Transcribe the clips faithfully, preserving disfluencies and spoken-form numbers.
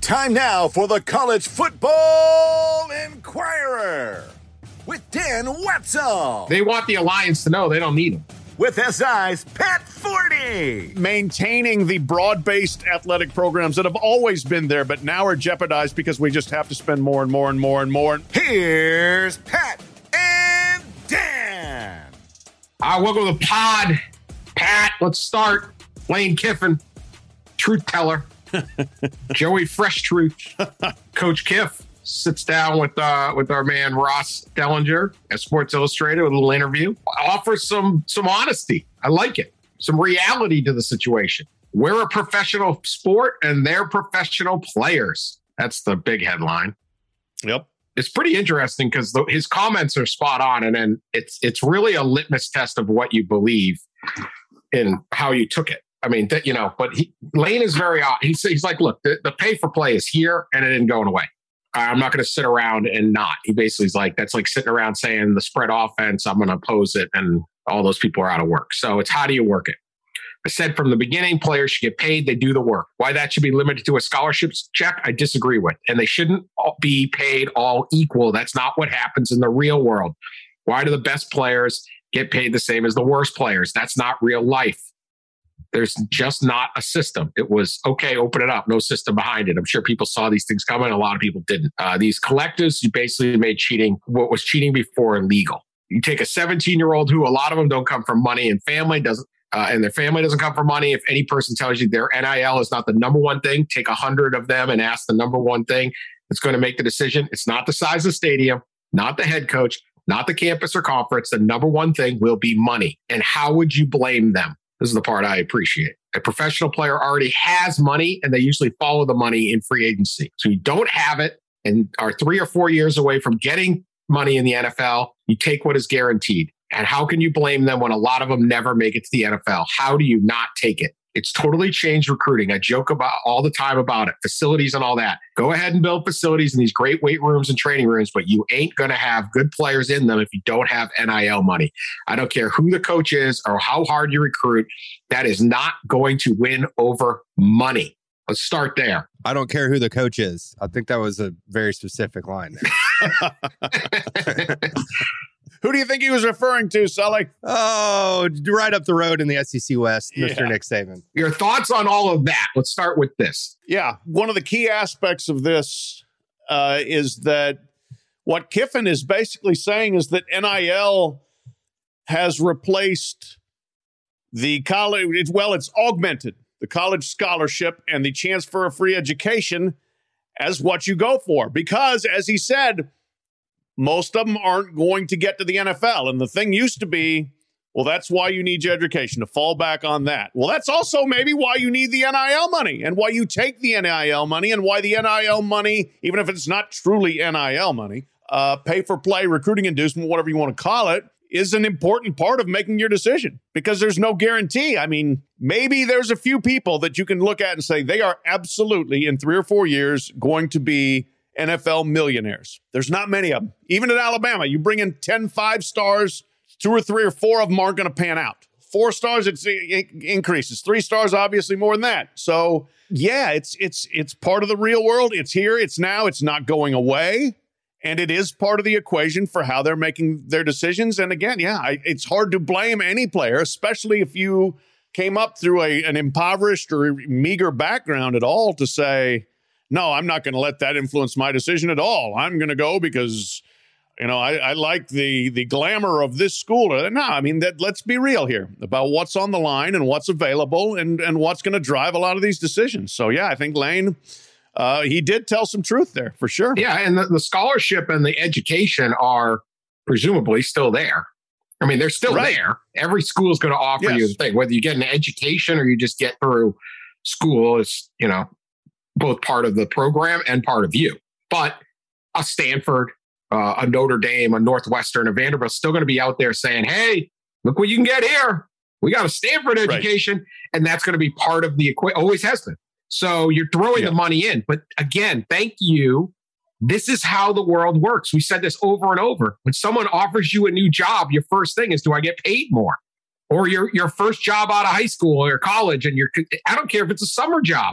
Time now for the College Football Inquirer with Dan Wetzel. They want the Alliance to know they don't need them. With S I's Pat Forty. Maintaining the broad-based athletic programs that have always been there, but now are jeopardized because we just have to spend more and more and more and more. Here's Pat and Dan. Uh, welcome to the pod. Pat, let's start. Lane Kiffin, truth teller. Joey Fresh Truth. Coach Kiff sits down with uh, with our man Ross Dellinger at Sports Illustrated with a little interview. Offers some some honesty. I like it. Some reality to the situation. We're a professional sport and they're professional players. That's the big headline. Yep. It's pretty interesting because his comments are spot on, and then it's it's really a litmus test of what you believe and how you took it. I mean, th- you know, but he, Lane is very odd. He's, he's like, look, the, the pay for play is here and it isn't going away. I'm not going to sit around and not. He basically is like, that's like sitting around saying the spread offense, I'm going to oppose it, and all those people are out of work. So it's how do you work it? I said from the beginning, players should get paid. They do the work. Why that should be limited to a scholarships check, I disagree with. And they shouldn't be paid all equal. That's not what happens in the real world. Why do the best players get paid the same as the worst players? That's not real life. There's just not a system. It was, okay, open it up. No system behind it. I'm sure people saw these things coming. A lot of people didn't. Uh, these collectives, you basically made cheating, what was cheating before, illegal. You take a seventeen-year-old who, a lot of them don't come from money and family, doesn't, uh, and their family doesn't come from money. If any person tells you their N I L is not the number one thing, take a hundred of them and ask the number one thing that's going to make the decision. It's not the size of the stadium, not the head coach, not the campus or conference. The number one thing will be money. And how would you blame them? This is the part I appreciate. A professional player already has money, and they usually follow the money in free agency. So you don't have it and are three or four years away from getting money in the N F L. You take what is guaranteed. And how can you blame them when a lot of them never make it to the N F L? How do you not take it? It's totally changed recruiting. I joke about all the time about it, facilities and all that. Go ahead and build facilities in these great weight rooms and training rooms, but you ain't going to have good players in them if you don't have N I L money. I don't care who the coach is or how hard you recruit. That is not going to win over money. Let's start there. I don't care who the coach is. I think that was a very specific line. Who do you think he was referring to, Sully? Oh, right up the road in the S E C West, Mister Yeah. Nick Saban. Your thoughts on all of that? Let's start with this. Yeah. One of the key aspects of this uh, is that what Kiffin is basically saying is that N I L has replaced the college. It's, well, it's augmented the college scholarship and the chance for a free education as what you go for. Because, as he said, most of them aren't going to get to the N F L. And the thing used to be, well, that's why you need your education, to fall back on that. Well, that's also maybe why you need the N I L money and why you take the N I L money and why the N I L money, even if it's not truly N I L money, uh, pay for play, recruiting inducement, whatever you want to call it, is an important part of making your decision because there's no guarantee. I mean, maybe there's a few people that you can look at and say they are absolutely in three or four years going to be N F L millionaires. There's not many of them. Even at Alabama, you bring in ten five stars, two or three or four of them aren't going to pan out. Four stars, it's, it increases. Three stars, obviously more than that. So yeah, it's it's it's part of the real world. It's here. It's now. It's not going away. And it is part of the equation for how they're making their decisions. And again, yeah, I, it's hard to blame any player, especially if you came up through a, an impoverished or meager background at all, to say, no, I'm not going to let that influence my decision at all. I'm going to go because, you know, I, I like the the glamour of this school. No, I mean, that, let's be real here about what's on the line and what's available and, and what's going to drive a lot of these decisions. So, yeah, I think Lane, uh, he did tell some truth there for sure. Yeah, and the, the scholarship and the education are presumably still there. I mean, they're still Right. there. Every school is going to offer Yes. you the thing, whether you get an education or you just get through school is, you know, both part of the program and part of you. But a Stanford, uh, a Notre Dame, a Northwestern, a Vanderbilt still going to be out there saying, hey, look what you can get here. We got a Stanford education. Right. And that's going to be part of the equation. Always has been. So you're throwing yeah. the money in. But again, thank you. This is how the world works. We said this over and over. When someone offers you a new job, your first thing is, do I get paid more? Or your, your first job out of high school or college, and you're, I don't care if it's a summer job.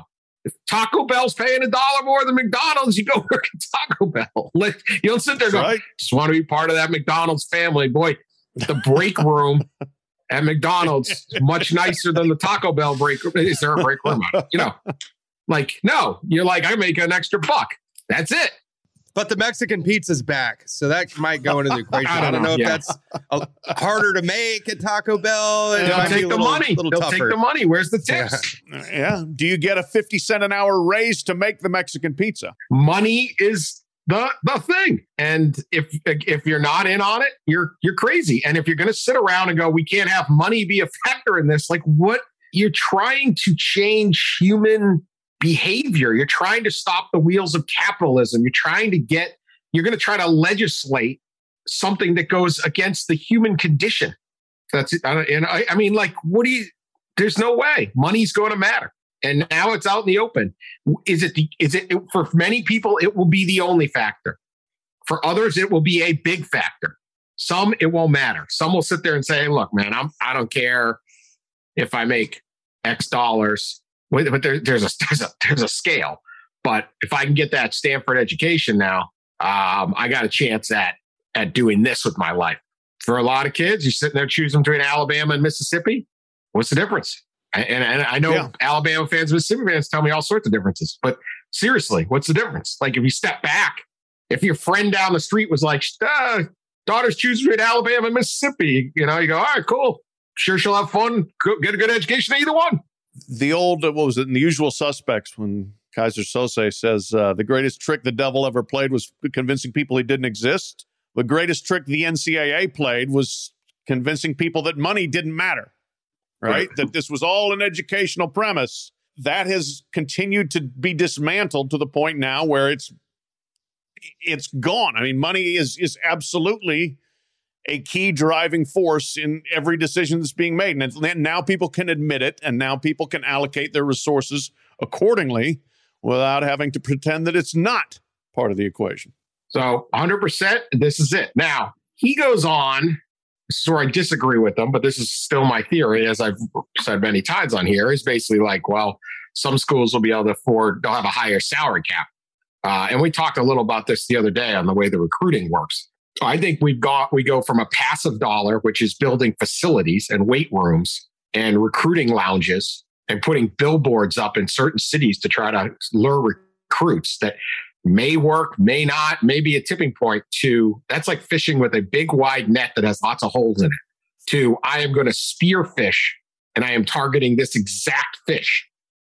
If Taco Bell's paying a dollar more than McDonald's, you go work at Taco Bell. Like, you don't sit there going, right. Just want to be part of that McDonald's family. Boy, the break room at McDonald's is much nicer than the Taco Bell break room. Is there a break room? You know, like, no, you're like, I make an extra buck. That's it. But the Mexican pizza's back, so that might go into the equation. I don't, I don't know, know if yeah. that's a, harder to make at Taco Bell. They'll take the little, money. Little They'll tougher. take the money. Where's the tips? Yeah. yeah. Do you get a fifty cent an hour raise to make the Mexican pizza? Money is the the thing. And if if you're not in on it, you're you're crazy. And if you're going to sit around and go, we can't have money be a factor in this, like what? You're trying to change human behavior. You're trying to stop the wheels of capitalism. You're trying to get, you're going to try to legislate something that goes against the human condition. That's it. And I, I mean, like, what do you, there's no way money's going to matter. And now it's out in the open. Is it, the, is it, for many people, it will be the only factor. For others, it will be a big factor. Some, it won't matter. Some will sit there and say, hey, look, man, I'm, I don't care if I make X dollars. But there, there's a there's a there's a scale. But if I can get that Stanford education now, um, I got a chance at at doing this with my life. For a lot of kids, you're sitting there choosing between Alabama and Mississippi. What's the difference? And, and I know yeah. Alabama fans, Mississippi fans tell me all sorts of differences. But seriously, what's the difference? Like if you step back, if your friend down the street was like, ah, daughter's choosing between Alabama and Mississippi, you know, you go, all right, cool. Sure, she'll have fun. Get a good education at either one. The old, what was it, in The Usual Suspects, when Kaiser Sose says uh, the greatest trick the devil ever played was convincing people he didn't exist. The greatest trick the N C double A played was convincing people that money didn't matter, right? right? That this was all an educational premise. That has continued to be dismantled to the point now where it's it's gone. I mean, money is is absolutely a key driving force in every decision that's being made. And now people can admit it, and now people can allocate their resources accordingly without having to pretend that it's not part of the equation. So one hundred percent, this is it. Now, he goes on, this is where I disagree with him, but this is still my theory, as I've said many times on here, is basically like, well, some schools will be able to afford, they'll have a higher salary cap. Uh, and we talked a little about this the other day on the way the recruiting works. I think we've got, we go from a passive dollar, which is building facilities and weight rooms and recruiting lounges and putting billboards up in certain cities to try to lure recruits that may work, may not, may be a tipping point, to that's like fishing with a big wide net that has lots of holes in it, to I am going to spearfish and I am targeting this exact fish.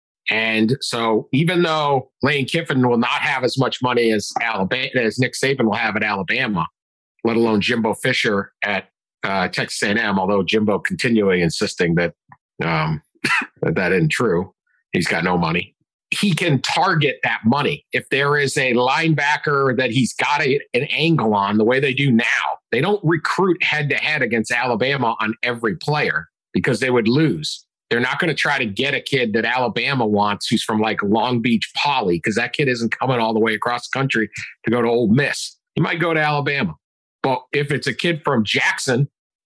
And so even though Lane Kiffin will not have as much money as Alabama, as Nick Saban will have at Alabama, let alone Jimbo Fisher at uh, Texas A and M, although Jimbo continually insisting that, um, that that isn't true. He's got no money. He can target that money. If there is a linebacker that he's got a, an angle on, the way they do now, they don't recruit head-to-head against Alabama on every player because they would lose. They're not going to try to get a kid that Alabama wants who's from like Long Beach Poly, because that kid isn't coming all the way across the country to go to Ole Miss. He might go to Alabama. But if it's a kid from Jackson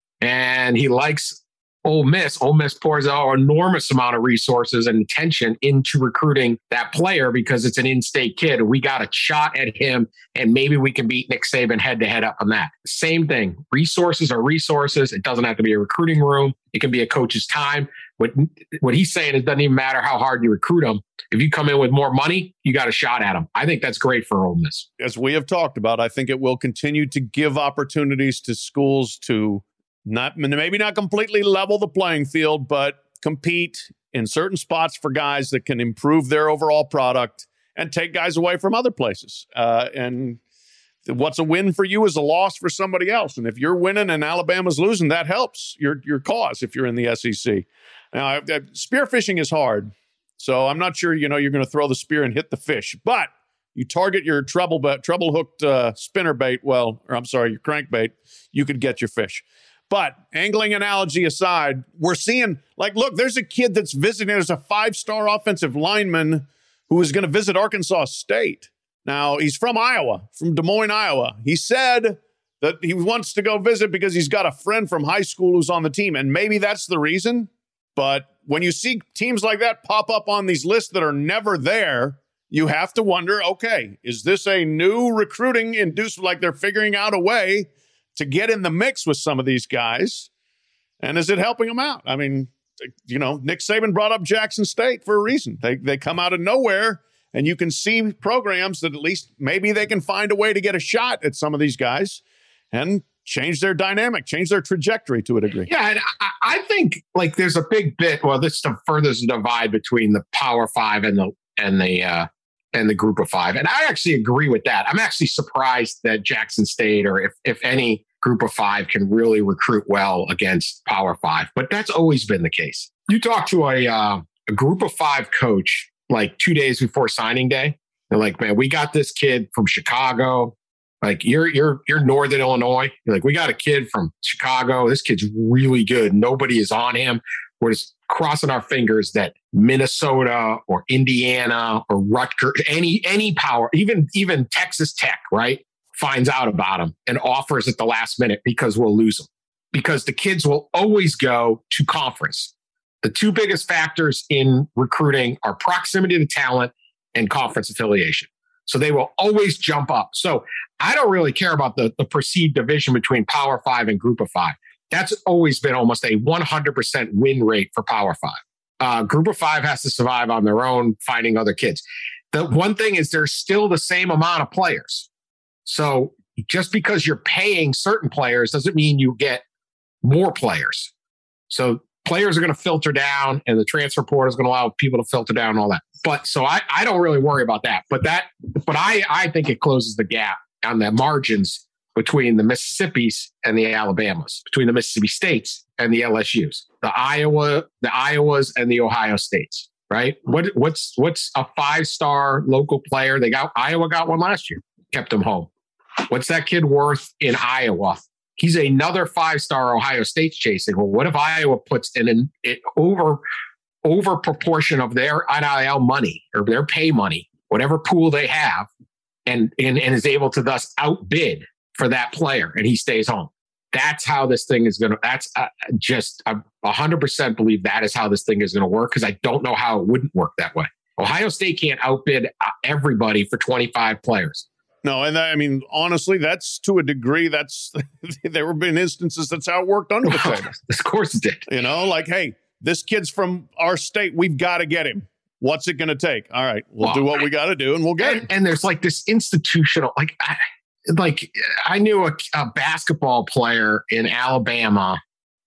and he likes Ole Miss, Ole Miss pours out an enormous amount of resources and attention into recruiting that player because it's an in-state kid. We got a shot at him, and maybe we can beat Nick Saban head-to-head up on that. Same thing. Resources are resources. It doesn't have to be a recruiting room. It can be a coach's time. What, what he's saying is it doesn't even matter how hard you recruit them. If you come in with more money, you got a shot at them. I think that's great for Ole Miss. As we have talked about, I think it will continue to give opportunities to schools to not maybe not completely level the playing field, but compete in certain spots for guys that can improve their overall product and take guys away from other places. Uh, and what's a win for you is a loss for somebody else. And if you're winning and Alabama's losing, that helps your your cause if you're in the S E C. Now, spearfishing is hard, so I'm not sure, you know, you're going to throw the spear and hit the fish. But you target your treble, treble hooked uh, spinner bait, well, or I'm sorry, your crankbait, you could get your fish. But angling analogy aside, we're seeing, like, look, there's a kid that's visiting. There's a five-star offensive lineman who is going to visit Arkansas State. Now, he's from Iowa, from Des Moines, Iowa. He said that he wants to go visit because he's got a friend from high school who's on the team. And maybe that's the reason. But when you see teams like that pop up on these lists that are never there, you have to wonder, okay, is this a new recruiting inducement? Like they're figuring out a way to get in the mix with some of these guys. And is it helping them out? I mean, you know, Nick Saban brought up Jackson State for a reason. They they come out of nowhere, and you can see programs that at least maybe they can find a way to get a shot at some of these guys and change their dynamic, change their trajectory to a degree. Yeah, and I, I think like there's a big bit. Well, this furthers the divide between the Power Five and the and the uh, and the Group of Five, and I actually agree with that. I'm actually surprised that Jackson State, or if if any Group of Five, can really recruit well against Power Five, but that's always been the case. You talk to a uh, a Group of Five coach like two days before signing day, they're like, "Man, we got this kid from Chicago." Like you're you're you're Northern Illinois. You're like, we got a kid from Chicago. This kid's really good. Nobody is on him. We're just crossing our fingers that Minnesota or Indiana or Rutgers, any any power, even even Texas Tech, right, finds out about him and offers at the last minute because we'll lose them. Because the kids will always go to conference. The two biggest factors in recruiting are proximity to talent and conference affiliation. So they will always jump up. So I don't really care about the, the perceived division between Power Five and Group of Five. That's always been almost a one hundred percent win rate for Power Five. Uh, Group of Five has to survive on their own, finding other kids. The one thing is there's still the same amount of players. So just because you're paying certain players doesn't mean you get more players. So players are going to filter down, and the transfer portal is going to allow people to filter down and all that. But so I, I don't really worry about that. But that, but I, I think it closes the gap on the margins between the Mississippis and the Alabamas, between the Mississippi States and the L S Us, the Iowa, the Iowas and the Ohio States. Right? What what's what's a five-star local player? They got Iowa got one last year, kept him home. What's that kid worth in Iowa? He's another five-star Ohio State's chasing. Well, what if Iowa puts in an it over over proportion of their N I L money or their pay money, whatever pool they have, and, and, and is able to thus outbid for that player, and he stays home? That's how this thing is going to, that's uh, just, I one hundred percent believe that is how this thing is going to work, because I don't know how it wouldn't work that way. Ohio State can't outbid everybody for twenty-five players. No, and I mean, honestly, that's to a degree, that's, there have been instances that's how it worked under the table. Of course it did. You know, like, hey, this kid's from our state. We've got to get him. What's it going to take? All right, we'll well, do what we got to do, and we'll get and, him. And there's like this institutional, like, I, like I knew a, a basketball player in Alabama.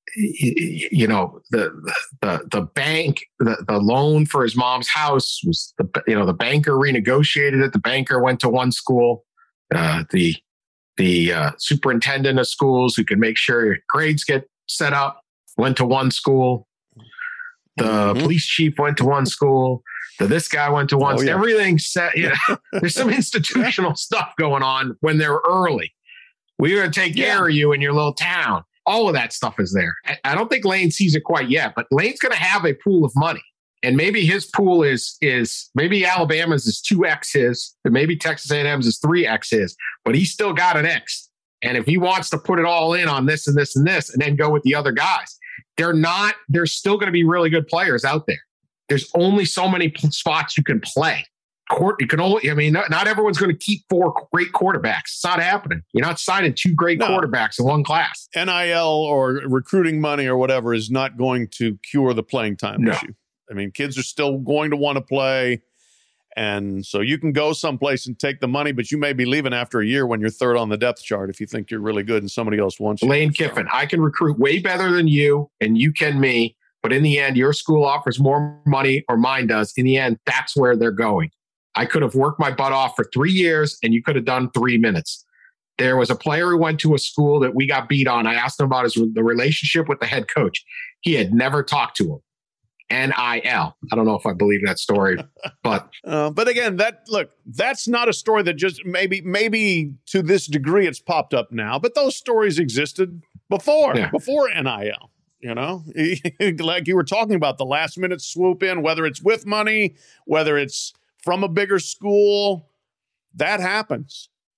You know, the the the bank, the, the loan for his mom's house was the you know the banker renegotiated it. The banker went to one school. Uh, the the uh, superintendent of schools who can make sure your grades get set up went to one school. The mm-hmm. police chief went to one school. The this guy went to one. Oh, yeah. Everything's set. You know, there's some institutional stuff going on when they're early. We're going to take care yeah. of you in your little town. All of that stuff is there. I don't think Lane sees it quite yet, but Lane's going to have a pool of money. And maybe his pool is, is maybe Alabama's is two X his, and maybe Texas A and M's is three X his, but he's still got an X. And if he wants to put it all in on this and this and this, and then go with the other guys, they're not, there's still going to be really good players out there. There's only so many spots you can play. Court, you can only, I mean, not, not everyone's going to keep four great quarterbacks. It's not happening. You're not signing two great no. quarterbacks in one class. N I L or recruiting money or whatever is not going to cure the playing time no. issue. I mean, kids are still going to want to play. And so you can go someplace and take the money, but you may be leaving after a year when you're third on the depth chart if you think you're really good and somebody else wants you. Lane Kiffin, I can recruit way better than you and you can me, but in the end, your school offers more money or mine does. In the end, that's where they're going. I could have worked my butt off for three years and you could have done three minutes. There was a player who went to a school that we got beat on. I asked him about his the relationship with the head coach. He had never talked to him. N I L. I don't know if I believe that story, but uh, but again, that look, that's not a story that just maybe maybe to this degree it's popped up now, but those stories existed before yeah. before N I L. You know, like you were talking about the last minute swoop in, whether it's with money, whether it's from a bigger school, that happens.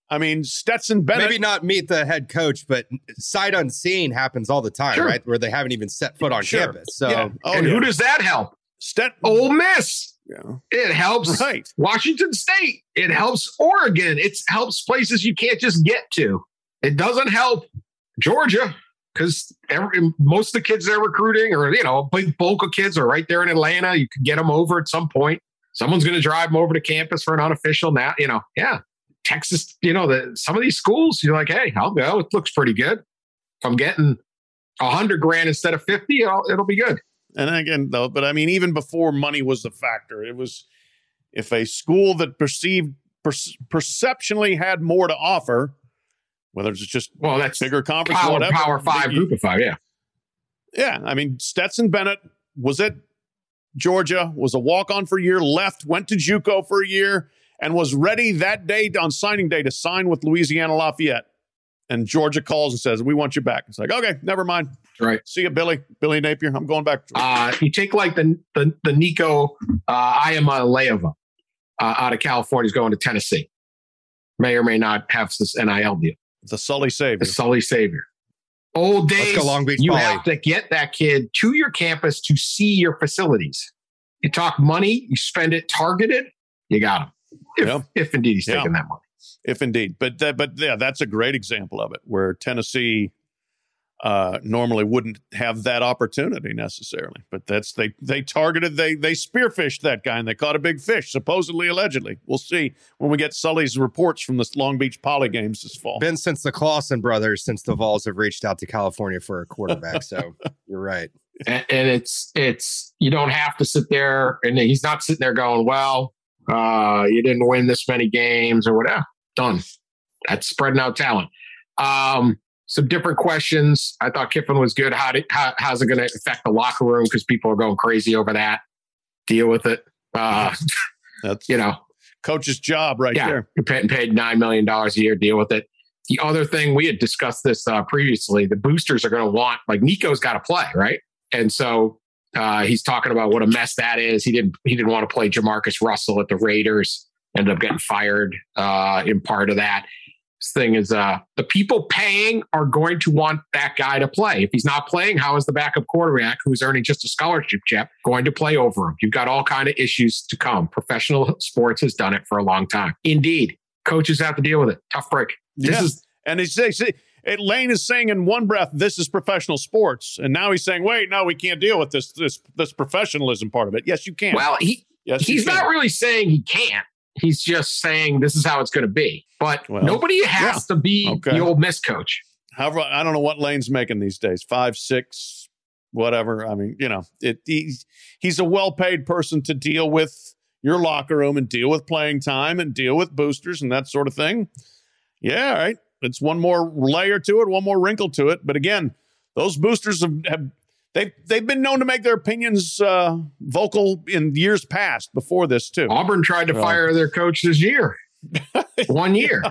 I mean, Stetson Bennett. Maybe not meet the head coach, but sight unseen happens all the time, Sure. right? Where they haven't even set foot on Sure. campus. So, Yeah. Oh, and yeah. who does that help? Stet- Ole Miss. Yeah. It helps Right. Washington State. It helps Oregon. It helps places you can't just get to. It doesn't help Georgia because most of the kids they're recruiting, or, you know, a big bulk of kids are right there in Atlanta. You could get them over at some point. Someone's going to drive them over to campus for an unofficial now, you know, yeah. Texas, you know, the, some of these schools, you're like, hey, I'll go. It looks pretty good. If I'm getting a hundred grand instead of fifty, it'll, it'll be good. And again, though, but I mean, even before money was a factor, it was if a school that perceived per- perceptionally had more to offer, whether it's just Well, that's bigger conference, or power, whatever, power five, you- group of five. Yeah. Yeah, I mean, Stetson Bennett was at Georgia, was a walk-on for a year, left, went to JUCO for a year, and was ready that day on signing day to sign with Louisiana Lafayette. And Georgia calls and says, we want you back. It's like, okay, never mind. Right. See you, Billy. Billy Napier. I'm going back. To Uh, you take like the the, the Nico uh, Iamaleava uh, out of California is going to Tennessee. May or may not have this N I L deal. the Sully Savior. The Sully Savior. Old days, go Long Beach you Poly. have to get that kid to your campus to see your facilities. You talk money, you spend it targeted, you got him. If, Yeah. if indeed he's Yeah. taking that money. If indeed. But that, but yeah, that's a great example of it, where Tennessee uh, normally wouldn't have that opportunity necessarily. But that's they they targeted, they they spearfished that guy, and they caught a big fish, supposedly, allegedly. We'll see when we get Sully's reports from the Long Beach Poly games this fall. been since the Clausen brothers, since the Vols have reached out to California for a quarterback. So you're right. And, and it's it's you don't have to sit there, and he's not sitting there going, well, uh, you didn't win this many games or whatever. Done. That's spreading out talent. Um, some different questions. I thought Kiffin was good. How did, how, how's it going to affect the locker room? Because people are going crazy over that. Deal with it. Uh, That's you know, coach's job right yeah, there. you're paid, paid nine million dollars a year. Deal with it. The other thing, we had discussed this uh, previously, the boosters are going to want, like, Nico's got to play, right? And so uh, he's talking about what a mess that is. He didn't he didn't want to play Jamarcus Russell at the Raiders. Ended up getting fired uh, in part of that. This thing is uh, the people paying are going to want that guy to play. If he's not playing, how is the backup quarterback who's earning just a scholarship check going to play over him? You've got all kind of issues to come. Professional sports has done it for a long time. Indeed, coaches have to deal with it. Tough break. This Yeah. is And he's saying, see, it, Lane is saying in one breath, this is professional sports. And now he's saying, wait, no, we can't deal with this this this professionalism part of it. Yes, you can. well, he yes, you he's can. not really saying he can't. He's just saying this is how it's going to be. But Well, nobody has yeah. to be Okay. the Ole Miss coach. However, I don't know what Lane's making these days. Five, six, whatever. I mean, you know, it, he's, he's a well-paid person to deal with your locker room and deal with playing time and deal with boosters and that sort of thing. Yeah, all right. It's one more layer to it, one more wrinkle to it. But again, those boosters have, have they've, they've been known to make their opinions uh, vocal in years past before this, too. Auburn tried to Well. fire their coach this year. One year.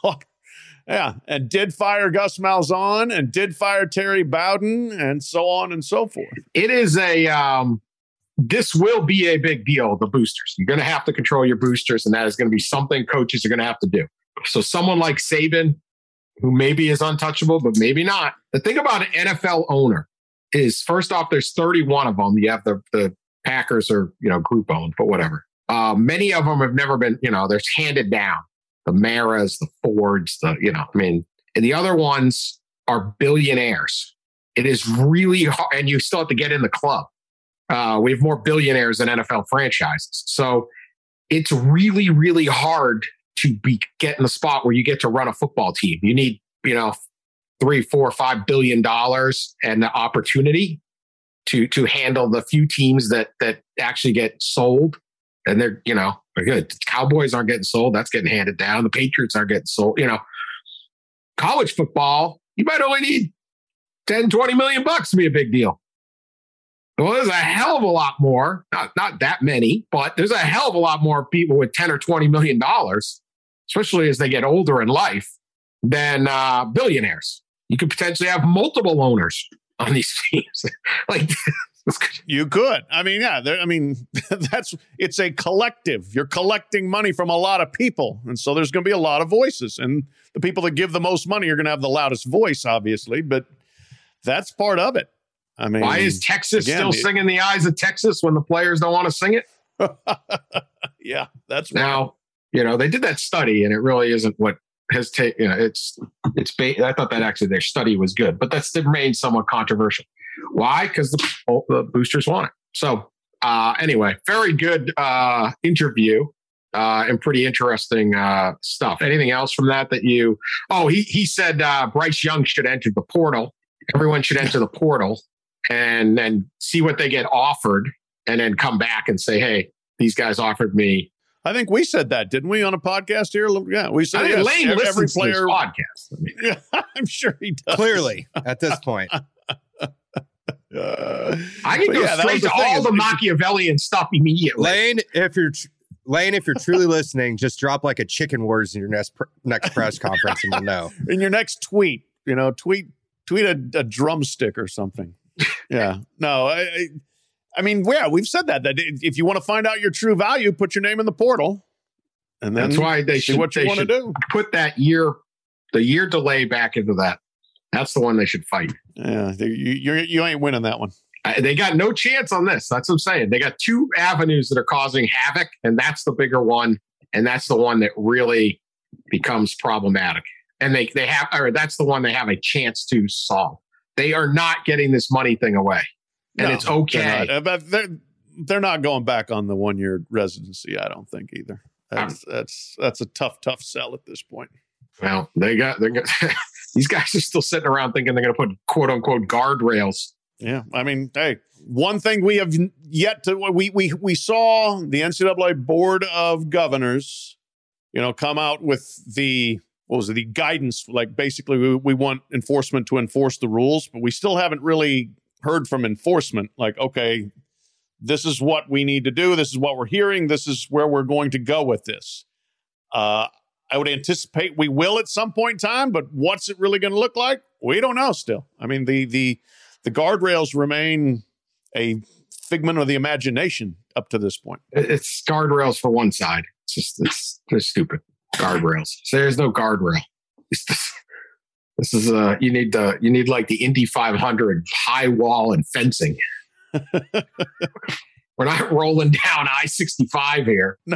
Yeah, and did fire Gus Malzahn and did fire Terry Bowden and so on and so forth. It is a um, this will be a big deal, the boosters. You're going to have to control your boosters, and that is going to be something coaches are going to have to do. So someone like Saban, who maybe is untouchable, but maybe not. The thing about an N F L owner is, first off, there's thirty-one of them. You have the, the Packers are, you know, group owned, but whatever. Uh, many of them have never been, you know, they're handed down. The Maras, the Fords, the, you know, I mean, and the other ones are billionaires. It is really hard, and you still have to get in the club. Uh, we have more billionaires than N F L franchises. So it's really, really hard to be get in the spot where you get to run a football team. You need, you know, three, four, five billion dollars and the opportunity to to handle the few teams that that actually get sold. And they're, you know, they're good. The Cowboys aren't getting sold. That's getting handed down. The Patriots aren't getting sold. You know, college football, you might only need ten, twenty million bucks to be a big deal. Well, there's a hell of a lot more, not, not that many, but there's a hell of a lot more people with ten or twenty million dollars, especially as they get older in life, than uh, billionaires. You could potentially have multiple owners on these teams. Like, You could. I mean, yeah. I mean, that's it's a collective. You're collecting money from a lot of people, and so there's going to be a lot of voices. And the people that give the most money are going to have the loudest voice, obviously. But that's part of it. I mean, why is Texas again, still it, singing the eyes of Texas when the players don't want to sing it? Yeah, that's now. You know, they did that study, and it really isn't what has taken. You know, it's it's. Ba- I thought that actually their study was good, but that's remained somewhat controversial. Why? Because the, the boosters want it. So uh, anyway, very good uh, interview uh, and pretty interesting uh, stuff. Anything else from that that you? Oh, he he said uh, Bryce Young should enter the portal. Everyone should enter the portal and then see what they get offered, and then come back and say, "Hey, these guys offered me." I think we said that, didn't we, on a podcast here? Yeah, we said I mean, yes, Lane every listens player to this podcast. I mean, yeah, I'm sure he does. Clearly, at this point. Uh, I can go yeah, straight to all the Machiavellian stuff immediately. Lane, if you're tr- Lane, if you're truly listening, just drop like a chicken words in your next pr- next press conference, and we'll know. In your next tweet, you know, tweet tweet a, a drumstick or something. Yeah, no, I, I, I mean, yeah, we've said that that if you want to find out your true value, put your name in the portal, and then that's why they see should what you want to do. Put that year, the year delay back into that. That's the one they should fight. Yeah, they, you you you ain't winning that one. Uh, they got no chance on this. That's what I'm saying. They got two avenues that are causing havoc, and that's the bigger one, and that's the one that really becomes problematic. And they they have, or that's the one they have a chance to solve. They are not getting this money thing away, and No, it's okay. they're not. But they're they're not going back on the one year residency. I don't think either. That's um, that's that's a tough tough sell at this point. Well, they got they're these guys are still sitting around thinking they're going to put quote unquote guardrails. Yeah, I mean, hey, one thing we have yet to we we we saw the N C double A Board of Governors, you know, come out with the what was it the guidance, like basically we, we want enforcement to enforce the rules, but we still haven't really heard from enforcement. Like, okay, this is what we need to do. This is what we're hearing. This is where we're going to go with this. Uh, I would anticipate we will at some point in time, but what's it really going to look like? We don't know still. I mean, the the the guardrails remain a figment of the imagination up to this point. It's guardrails for one side. It's just it's just stupid guardrails. So there's no guardrail. It's just, this is uh you need the you need like the Indy five hundred high wall and fencing. We're not rolling down I sixty-five here. No,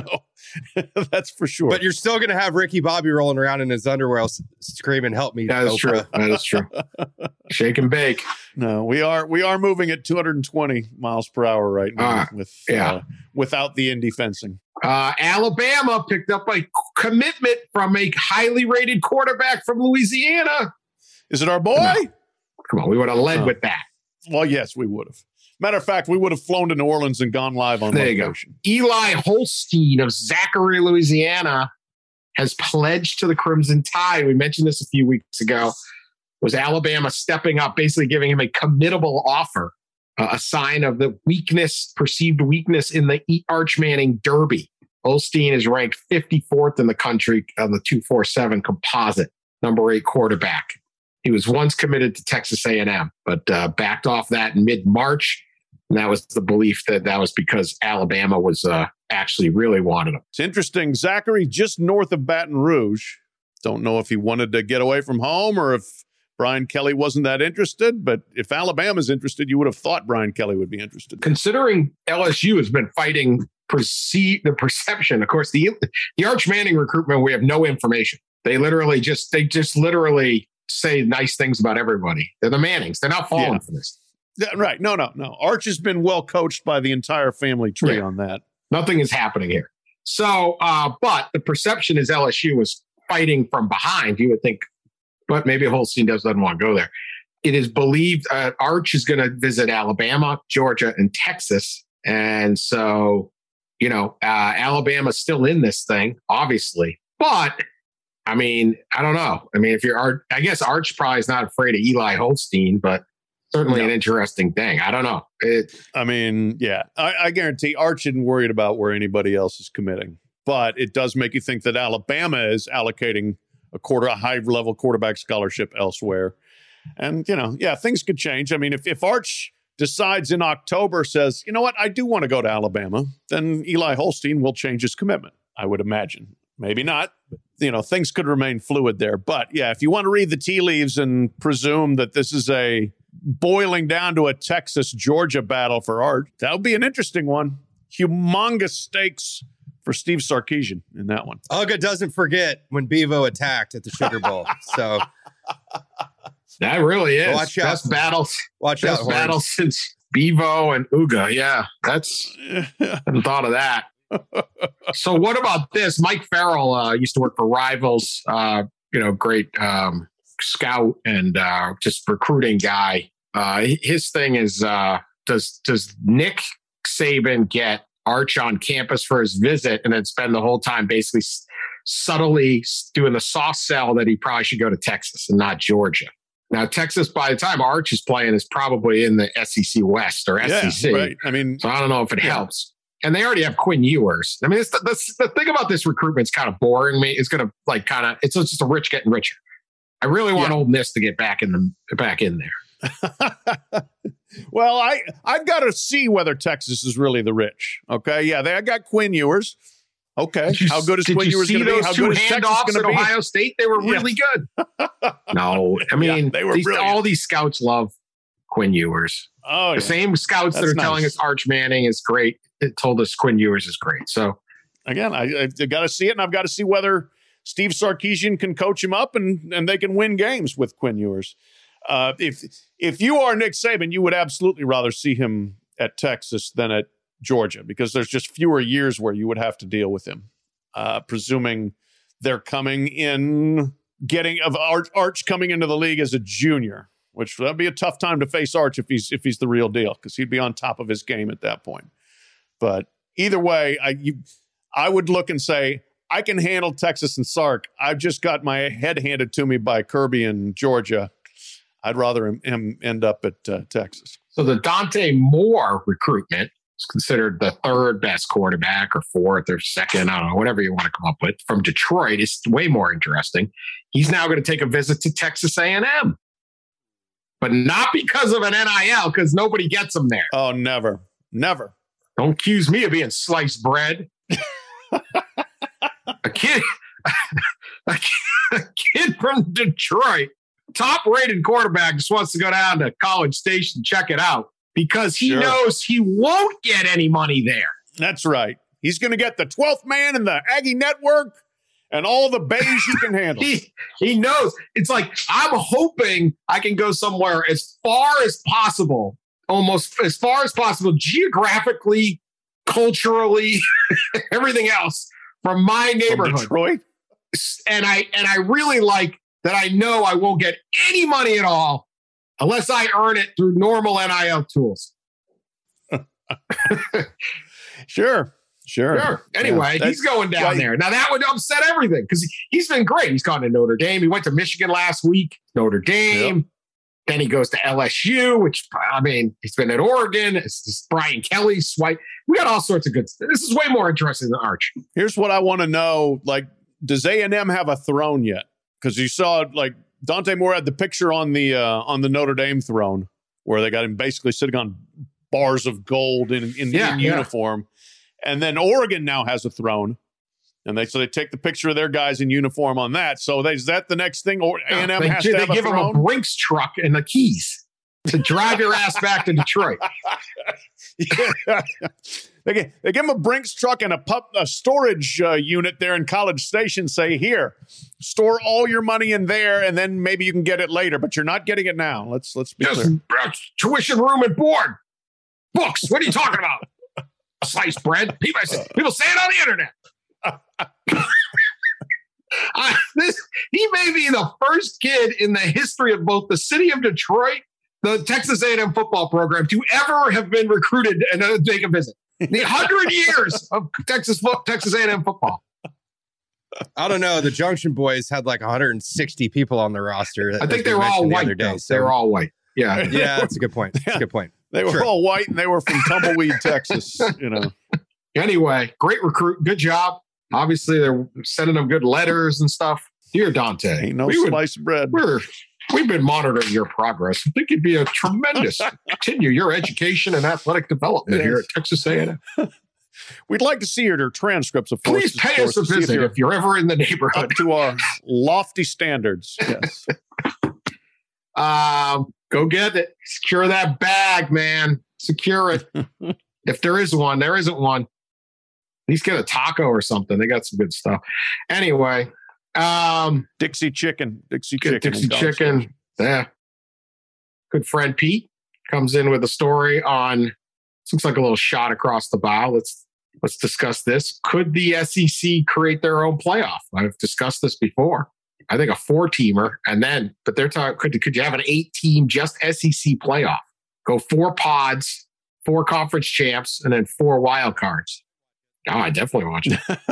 that's for sure. But you're still going to have Ricky Bobby rolling around in his underwear screaming, help me. That is Oprah. true. That is true. Shake and bake. No, we are we are moving at two hundred twenty miles per hour right now uh, with yeah. uh, without the Indy fencing. Uh, Alabama picked up a commitment from a highly rated quarterback from Louisiana. Is it our boy? No. Come on, we would have led oh. with that. Well, yes, we would have. Matter of fact, we would have flown to New Orleans and gone live on there location. You go. Eli Holstein of Zachary, Louisiana, has pledged to the Crimson Tide. We mentioned this a few weeks ago. Was Alabama stepping up, basically giving him a committable offer, uh, a sign of the weakness, perceived weakness in the Arch Manning Derby. Holstein is ranked fifty-fourth in the country on the two forty-seven composite, number eight quarterback. He was once committed to Texas A and M, but uh, backed off that in mid-March. And that was the belief that that was because Alabama was uh, actually really wanted him. It's interesting. Zachary, just north of Baton Rouge. Don't know if he wanted to get away from home or if Brian Kelly wasn't that interested. But if Alabama's interested, you would have thought Brian Kelly would be interested. Considering L S U has been fighting perceive, the perception, of course, the, the Arch Manning recruitment, we have no information. They literally just, they just literally say nice things about everybody. They're the Mannings. They're not falling yeah. for this. Yeah, right. No, no, no. Arch has been well coached by the entire family tree yeah. on that. Nothing is happening here. So, uh, but the perception is L S U was fighting from behind. You would think, but maybe Holstein does, doesn't want to go there. It is believed uh, Arch is going to visit Alabama, Georgia, and Texas. And so, you know, uh, Alabama's still in this thing, obviously. But I mean, I don't know. I mean, if you're Arch, I guess Arch probably is not afraid of Eli Holstein, but certainly no. an interesting thing. I don't know. It, I mean, yeah, I, I guarantee Arch isn't worried about where anybody else is committing, but it does make you think that Alabama is allocating a quarter, a high level quarterback scholarship elsewhere. And, you know, yeah, things could change. I mean, if, if Arch decides in October, says, you know what, I do want to go to Alabama, then Eli Holstein will change his commitment, I would imagine. Maybe not. But, you know, things could remain fluid there. But yeah, if you want to read the tea leaves and presume that this is a boiling down to a Texas-Georgia battle for Art, that would be an interesting one. Humongous stakes for Steve Sarkisian in that one. Uga doesn't forget when Bevo attacked at the Sugar Bowl. So that really is. Watch out. Best battles. Watch Best out. battle Horns. since Bevo and Uga. Yeah, that's, I hadn't thought of that. So what about this? Mike Farrell uh, used to work for Rivals, uh, you know, great um, scout and uh, just recruiting guy. Uh, his thing is, uh, does does Nick Saban get Arch on campus for his visit and then spend the whole time basically s- subtly doing the soft sell that he probably should go to Texas and not Georgia? Now, Texas, by the time Arch is playing, is probably in the S E C West or S E C. Yeah, right. I mean, so I don't know if it yeah. helps. And they already have Quinn Ewers. I mean, it's the, the, the thing about this recruitment's kind of boring me. It's going to like kind of, it's just a rich getting richer. I really want Yeah. Ole Miss to get back in the back in there. Well, I, I've got to see whether Texas is really the rich. Okay. Yeah, they I got Quinn Ewers. Okay. Did you- How good is did Quinn you Ewers see going to be? those How two good is Texas handoffs going at to be? Ohio State? They were Yeah. really good. No, I mean, Yeah, they were these, brilliant. all these scouts love Quinn Ewers. Oh, The yeah. same scouts that That's are telling nice. us Arch Manning is great. It told us Quinn Ewers is great. So Again, I, I got to see it, and I've got to see whether Steve Sarkisian can coach him up and, and they can win games with Quinn Ewers. Uh, if if you are Nick Saban, you would absolutely rather see him at Texas than at Georgia because there's just fewer years where you would have to deal with him. Uh, presuming they're coming in, getting of Arch, Arch coming into the league as a junior, which that'd be a tough time to face Arch if he's if he's the real deal because he'd be on top of his game at that point. But either way, I you. I would look and say, I can handle Texas and Sark. I've just got my head handed to me by Kirby and Georgia. I'd rather him, him end up at uh, Texas. So the Dante Moore recruitment is considered the third best quarterback or fourth or second, I don't know, whatever you want to come up with, from Detroit. Is way more interesting. He's now going to take a visit to Texas A and M, but not because of an N I L, because nobody gets him there. Oh, never, never. Don't accuse me of being sliced bread. a kid, a kid, a kid from Detroit, top-rated quarterback, just wants to go down to College Station and check it out because he Sure. knows he won't get any money there. That's right. He's going to get the twelfth man in the Aggie Network and all the beige he can handle. He he knows. It's like I'm hoping I can go somewhere as far as possible, almost as far as possible, geographically, culturally, everything else from my From neighborhood. Detroit. And I and I really like that I know I won't get any money at all unless I earn it through normal N I L tools. Sure, sure. Sure. Anyway, Yeah, he's going down right. there. Now that would upset everything because he's been great. He's gone to Notre Dame. He went to Michigan last week, Notre Dame. Yep. Then he goes to L S U, which, I mean, he's been at Oregon. It's, it's Brian Kelly, Swipe. We got all sorts of good stuff. This is way more interesting than Arch. Here's what I want to know. Like, does A and M have a throne yet? Because you saw, like, Dante Moore had the picture on the uh, on the Notre Dame throne where they got him basically sitting on bars of gold in, in, Yeah, in yeah. uniform. And then Oregon now has a throne. And they so they take the picture of their guys in uniform on that. So they, is that the next thing? Or A and M they has they to have give a him a throne? Brinks truck and the keys to drive your ass back to Detroit. Yeah. They, give, they give him a Brinks truck and a, pup, a storage uh, unit there in College Station. Say, here, store all your money in there, and then maybe you can get it later. But you're not getting it now. Let's let's be Just clear. uh, tuition, room, and board. Books. What are you talking about? Sliced bread. People say, people say it on the internet. I, this, he may be the first kid in the history of both the city of Detroit, the Texas A and M football program, to ever have been recruited and uh, take a visit. The hundred years of Texas fo- Texas A and M football. I don't know. The Junction Boys had like one hundred sixty people on the roster. I think they were all white. The Though. other day, so- They were all white. Yeah. Yeah, that's a good point. That's a good point. They were Sure. all white and they were from Tumbleweed, Texas. You know, Anyway, great recruit. Good job. Obviously, they're sending them good letters and stuff. Dear Dante, ain't no we would- slice of bread. we're We've been monitoring your progress. I think it'd be a tremendous continue your education and athletic development Yes. here at Texas A and M. We'd like to see your transcripts, of course. Please pay of us a course, to see if visit you're if you're ever in the up neighborhood. to our lofty standards. Yes. Um, go get it. Secure that bag, man. Secure it. If there is one, there isn't one. At least get a taco or something. They got some good stuff. Anyway, um, Dixie Chicken. Dixie good Chicken. Dixie in College Chicken. Station. Yeah. Good friend Pete comes in with a story on. This looks like a little shot across the bow. Let's let's discuss this. Could the S E C create their own playoff? I've discussed this before. I think a four-teamer, and then, but they're talking. Could could you have an eight-team just S E C playoff? Go four pods, four conference champs, and then four wild cards. Oh, I definitely watch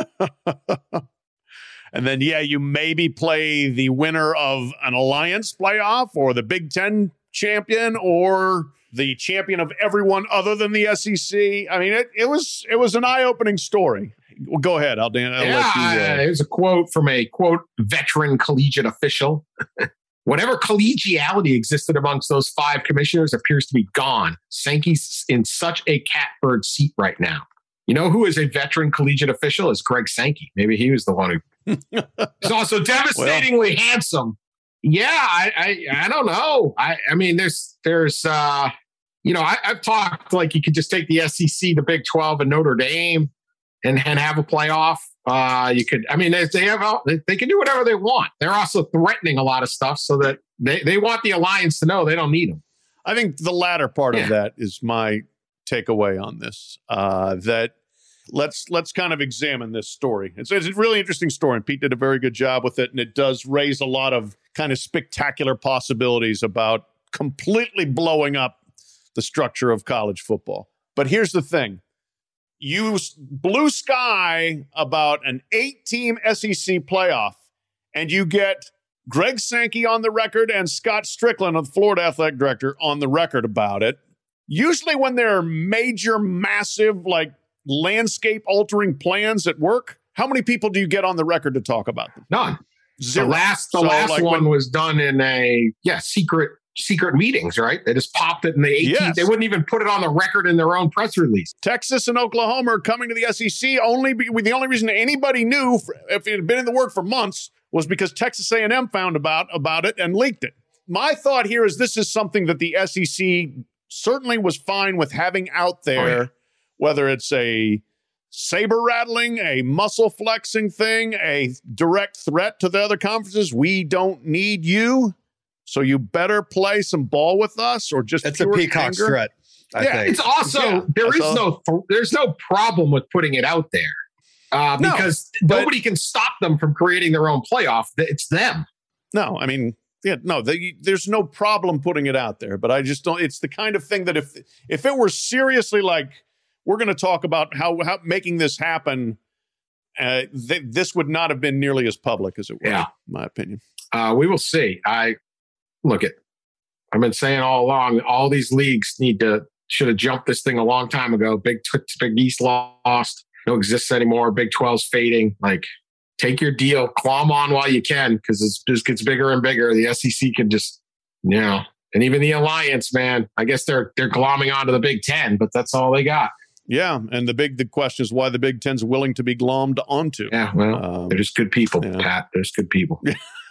it. And then, yeah, you maybe play the winner of an alliance playoff or the Big Ten champion or the champion of everyone other than the S E C. I mean, it, it was it was an eye-opening story. Well, go ahead. I'll, Dan, I'll yeah, let you. Uh, here's a quote from a, quote, veteran collegiate official. Whatever collegiality existed amongst those five commissioners appears to be gone. Sankey's in such a catbird seat right now. You know who is a veteran collegiate official? Is Greg Sankey. Maybe he was the one who... He's also devastatingly well, handsome. Yeah, I, I I don't know. I I mean, there's there's uh, you know, I, I've talked like you could just take the S E C, the Big twelve, and Notre Dame, and and have a playoff. Uh, you could. I mean, they, they have they, they can do whatever they want. They're also threatening a lot of stuff so that they they want the alliance to know they don't need them. I think the latter part Yeah. of that is my takeaway on this. Uh, that. Let's let's kind of examine this story. It's, it's a really interesting story, and Pete did a very good job with it, and it does raise a lot of kind of spectacular possibilities about completely blowing up the structure of college football. But here's the thing. You blue sky about an eight-team S E C playoff, and you get Greg Sankey on the record and Scott Strickland, the Florida athletic director, on the record about it. Usually when there are major, massive, like, landscape altering plans at work, how many people do you get on the record to talk about them? None. Zero. The last the So, last like, one when- was done in a yeah secret secret meetings, right? They just popped it in the eighteenth. Yes. They wouldn't even put it on the record in their own press release. Texas and Oklahoma are coming to the S E C only be, the only reason anybody knew, for, if it had been in the work for months, was because Texas A and M found about about it and leaked it. My thought here is this is something that the S E C certainly was fine with having out there, Oh, yeah. whether it's a saber rattling, a muscle flexing thing, a direct threat to the other conferences. We don't need you, so you better play some ball with us, or just It's a pure peacock anger. threat. I yeah, think. it's also Yeah, there that's is all. no there's no problem with putting it out there uh, No, because but- nobody can stop them from creating their own playoff. It's them. No, I mean, yeah, no, they, there's no problem putting it out there, but I just don't. It's the kind of thing that if if it were seriously like we're going to talk about how how making this happen, uh, th- this would not have been nearly as public as it was. Yeah. In my opinion. Uh, we will see. I look at. I've been saying all along, all these leagues need to should have jumped this thing a long time ago. Big Big East lost, no exists anymore. Big twelve's fading. Like, take your deal, claw 'em on while you can, because it just gets bigger and bigger. The S E C can just, you know, and even the Alliance, man. I guess they're they're glomming onto the Big Ten, but that's all they got. Yeah, and the big the question is why the Big Ten's willing to be glommed onto. Yeah, well, Um, they're just good people, yeah. Pat. They're just good people.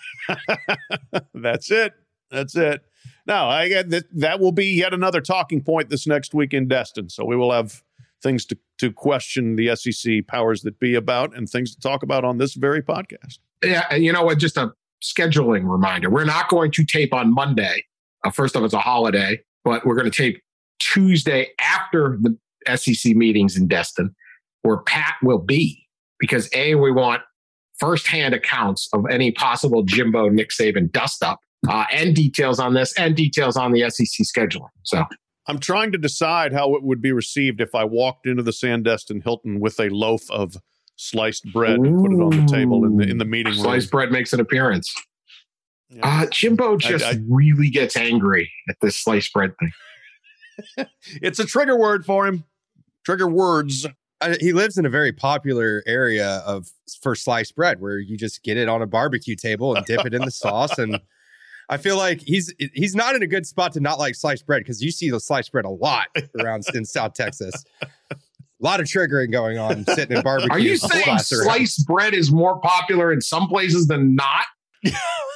That's it. That's it. No, I get that. That will be yet another talking point this next week in Destin. So we will have things to, to question the S E C powers that be about, and things to talk about on this very podcast. Yeah, and you know what? Just a scheduling reminder. We're not going to tape on Monday. Uh, first off, it's a holiday, but we're going to tape Tuesday after the S E C meetings in Destin, where Pat will be, because A, we want firsthand accounts of any possible Jimbo, Nick Saban dust up, uh, and details on this, and details on the S E C scheduling. So I'm trying to decide how it would be received if I walked into the Sandestin Hilton with a loaf of sliced bread and put it on the table in the in the meeting room. sliced bread makes an appearance. Yeah. Uh, Jimbo just I- really gets angry at this sliced bread thing. It's a trigger word for him. Trigger words. Uh, he lives in a very popular area of for sliced bread, where you just get it on a barbecue table and dip it in the sauce. And I feel like he's he's not in a good spot to not like sliced bread because you see the sliced bread a lot around in South Texas. A lot of triggering going on sitting in barbecue. Are you saying sliced bread is more popular in some places than not?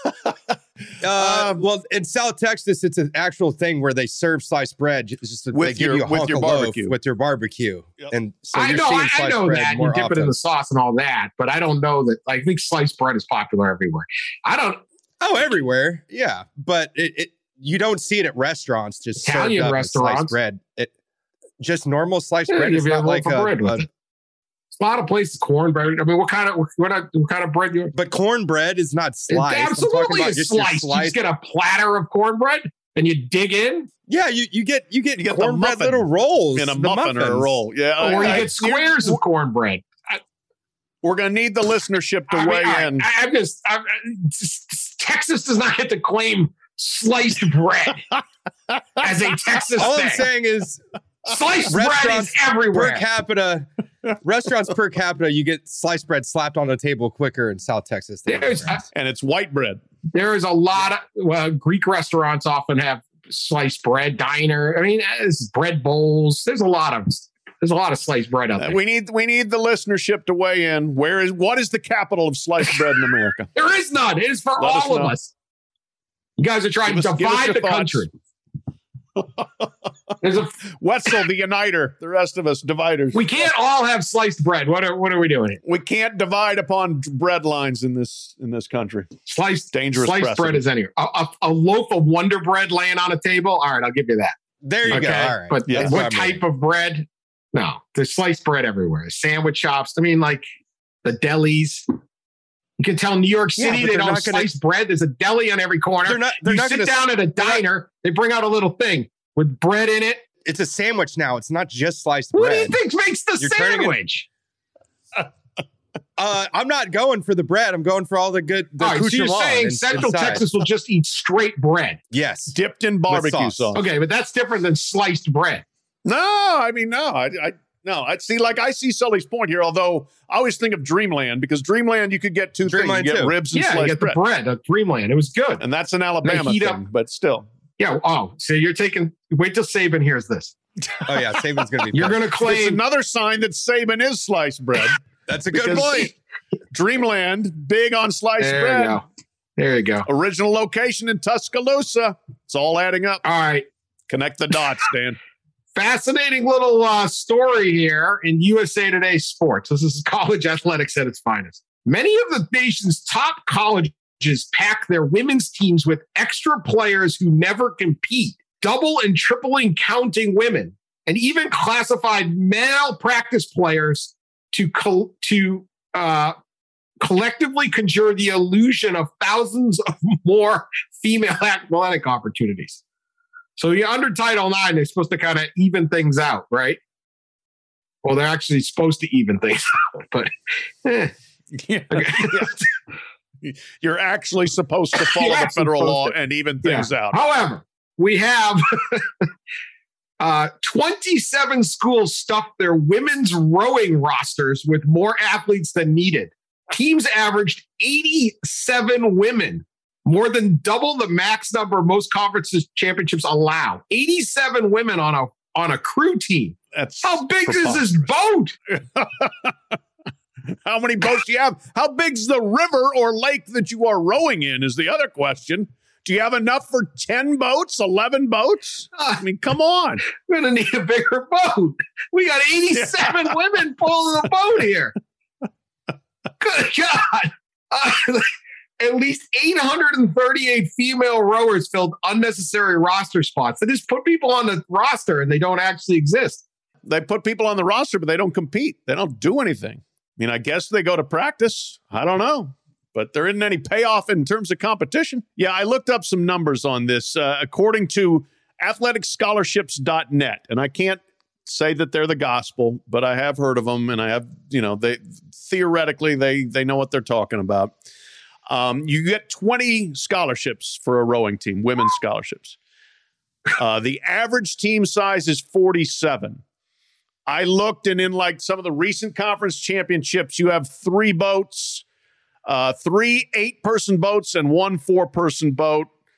Uh, um, well, in South Texas, it's an actual thing where they serve sliced bread. It's just with they give your, you a with hunk your of loaf barbecue. with your barbecue. Yep. And so I you're know, seeing I, I sliced know bread that. You more dip often. it in the sauce and all that, but I don't know that. I think sliced bread is popular everywhere. I don't. Oh, everywhere, yeah, but it, it you don't see it at restaurants. Just Italian served up restaurants. sliced bread. It just normal sliced Yeah, bread. give It's you a not loaf like of a, bread with a- it. A lot of places cornbread. I mean, what kind of what, what kind of bread you? but cornbread is not sliced. It I'm absolutely talking about is just your sliced. You sliced. just get a platter of cornbread and you dig in, Yeah, you, you get you get, You get the cornbread muffin little rolls in a the muffin or a muffins. roll. Yeah, or you I- get squares of cornbread. We're going to need the listenership to I mean, weigh all right, in. I, I'm just I'm, Texas does not get to claim sliced bread as a Texas All thing. I'm saying is Sliced bread is restaurants everywhere. per capita, restaurants per capita, you get sliced bread slapped on the table quicker in South Texas. Than There's anywhere else. And it's white bread. there is a lot of well, Greek restaurants often have sliced bread. Diner, I mean, there's bread bowls. There's a lot of there's a lot of sliced bread out Uh, there. we need we need the listenership to weigh in. Where is what is the capital of sliced bread in America? There is none. It is for Let us all of know. us. You guys are trying Give to us- give us divide your the thoughts. country. There's a Wetzel, the uniter. The rest of us dividers. we can't all have sliced bread. What are what are we doing here? We can't divide upon bread lines in this in this country. Sliced Dangerous sliced precedent. bread is anywhere. A, a, a loaf of Wonder Bread laying on a table. All right, I'll give you that. There you okay, go. All right. but Yeah. That's what what I mean. type of bread? No, there's sliced bread everywhere. Sandwich shops. I mean, like the delis. You can tell New York Yeah, City but they they're don't not gonna- slice bread. There's a deli on every corner. They're not. They're you not sit gonna, down at a diner. They bring out a little thing with bread in it. It's a sandwich now. It's not just sliced What do you bread. think makes the You're turning it- sandwich? Uh, I'm not going for the bread. I'm going for all the good. The All right, so you're accoutrement saying in- Central inside. Texas will just eat straight bread? Yes. Dipped in barbecue sauce. sauce. Okay, but that's different than sliced bread. No, I mean no. I, I no. I see. Like I see Sully's point here. Although I always think of Dreamland because Dreamland you could get two Dreamland things. You get too. ribs and Yeah, you sliced get the bread, bread at Dreamland. It was good. and that's an Alabama heat thing. up- But still, Yeah. Oh, so you're taking. Wait till Saban hears this. Oh yeah, Saban's gonna be. You're pissed. going to it's claim. another sign that Saban is sliced bread. That's a good because point. Dreamland, big on sliced There bread. you go. There you go. Original location in Tuscaloosa. It's all adding up. All right. Connect the dots, Dan. Fascinating little uh, story here in U S A Today Sports. This is college athletics at its finest. Many of the nation's top colleges pack their women's teams with extra players who never compete, double and tripling counting women, and even classified male practice players to co- to uh, collectively conjure the illusion of thousands of more female athletic opportunities. So you're under Title nine, they're supposed to kind of even things out, right? Well, they're actually supposed to even things out, but eh. Yeah. Okay. Yeah. You're actually supposed to follow You're the actually federal supposed law to. and even things Yeah. out. However, we have uh, twenty-seven schools stuffed their women's rowing rosters with more athletes than needed. Teams averaged eighty-seven women, more than double the max number most conferences championships allow. eighty-seven women on a on a crew team. That's How big is this boat? How many boats do you have? How big's the river or lake that you are rowing in is the other question. Do you have enough for ten boats, eleven boats? I mean, come on. We're going to need a bigger boat. We got eighty-seven women pulling the boat here. Good God. Uh, at least eight hundred thirty-eight female rowers filled unnecessary roster spots. They just put people on the roster and they don't actually exist. They put people on the roster, but they don't compete. They don't do anything. I mean, I guess they go to practice. I don't know. But there isn't any payoff in terms of competition. Yeah, I looked up some numbers on this. Uh, according to athletic scholarships dot net, and I can't say that they're the gospel, but I have heard of them, and I have, you know, they theoretically, they they know what they're talking about. Um, you get twenty scholarships for a rowing team, women's scholarships. Uh, the average team size is forty-seven. I looked, and in like some of the recent conference championships, you have three boats, uh, three eight-person boats, and one four-person boat.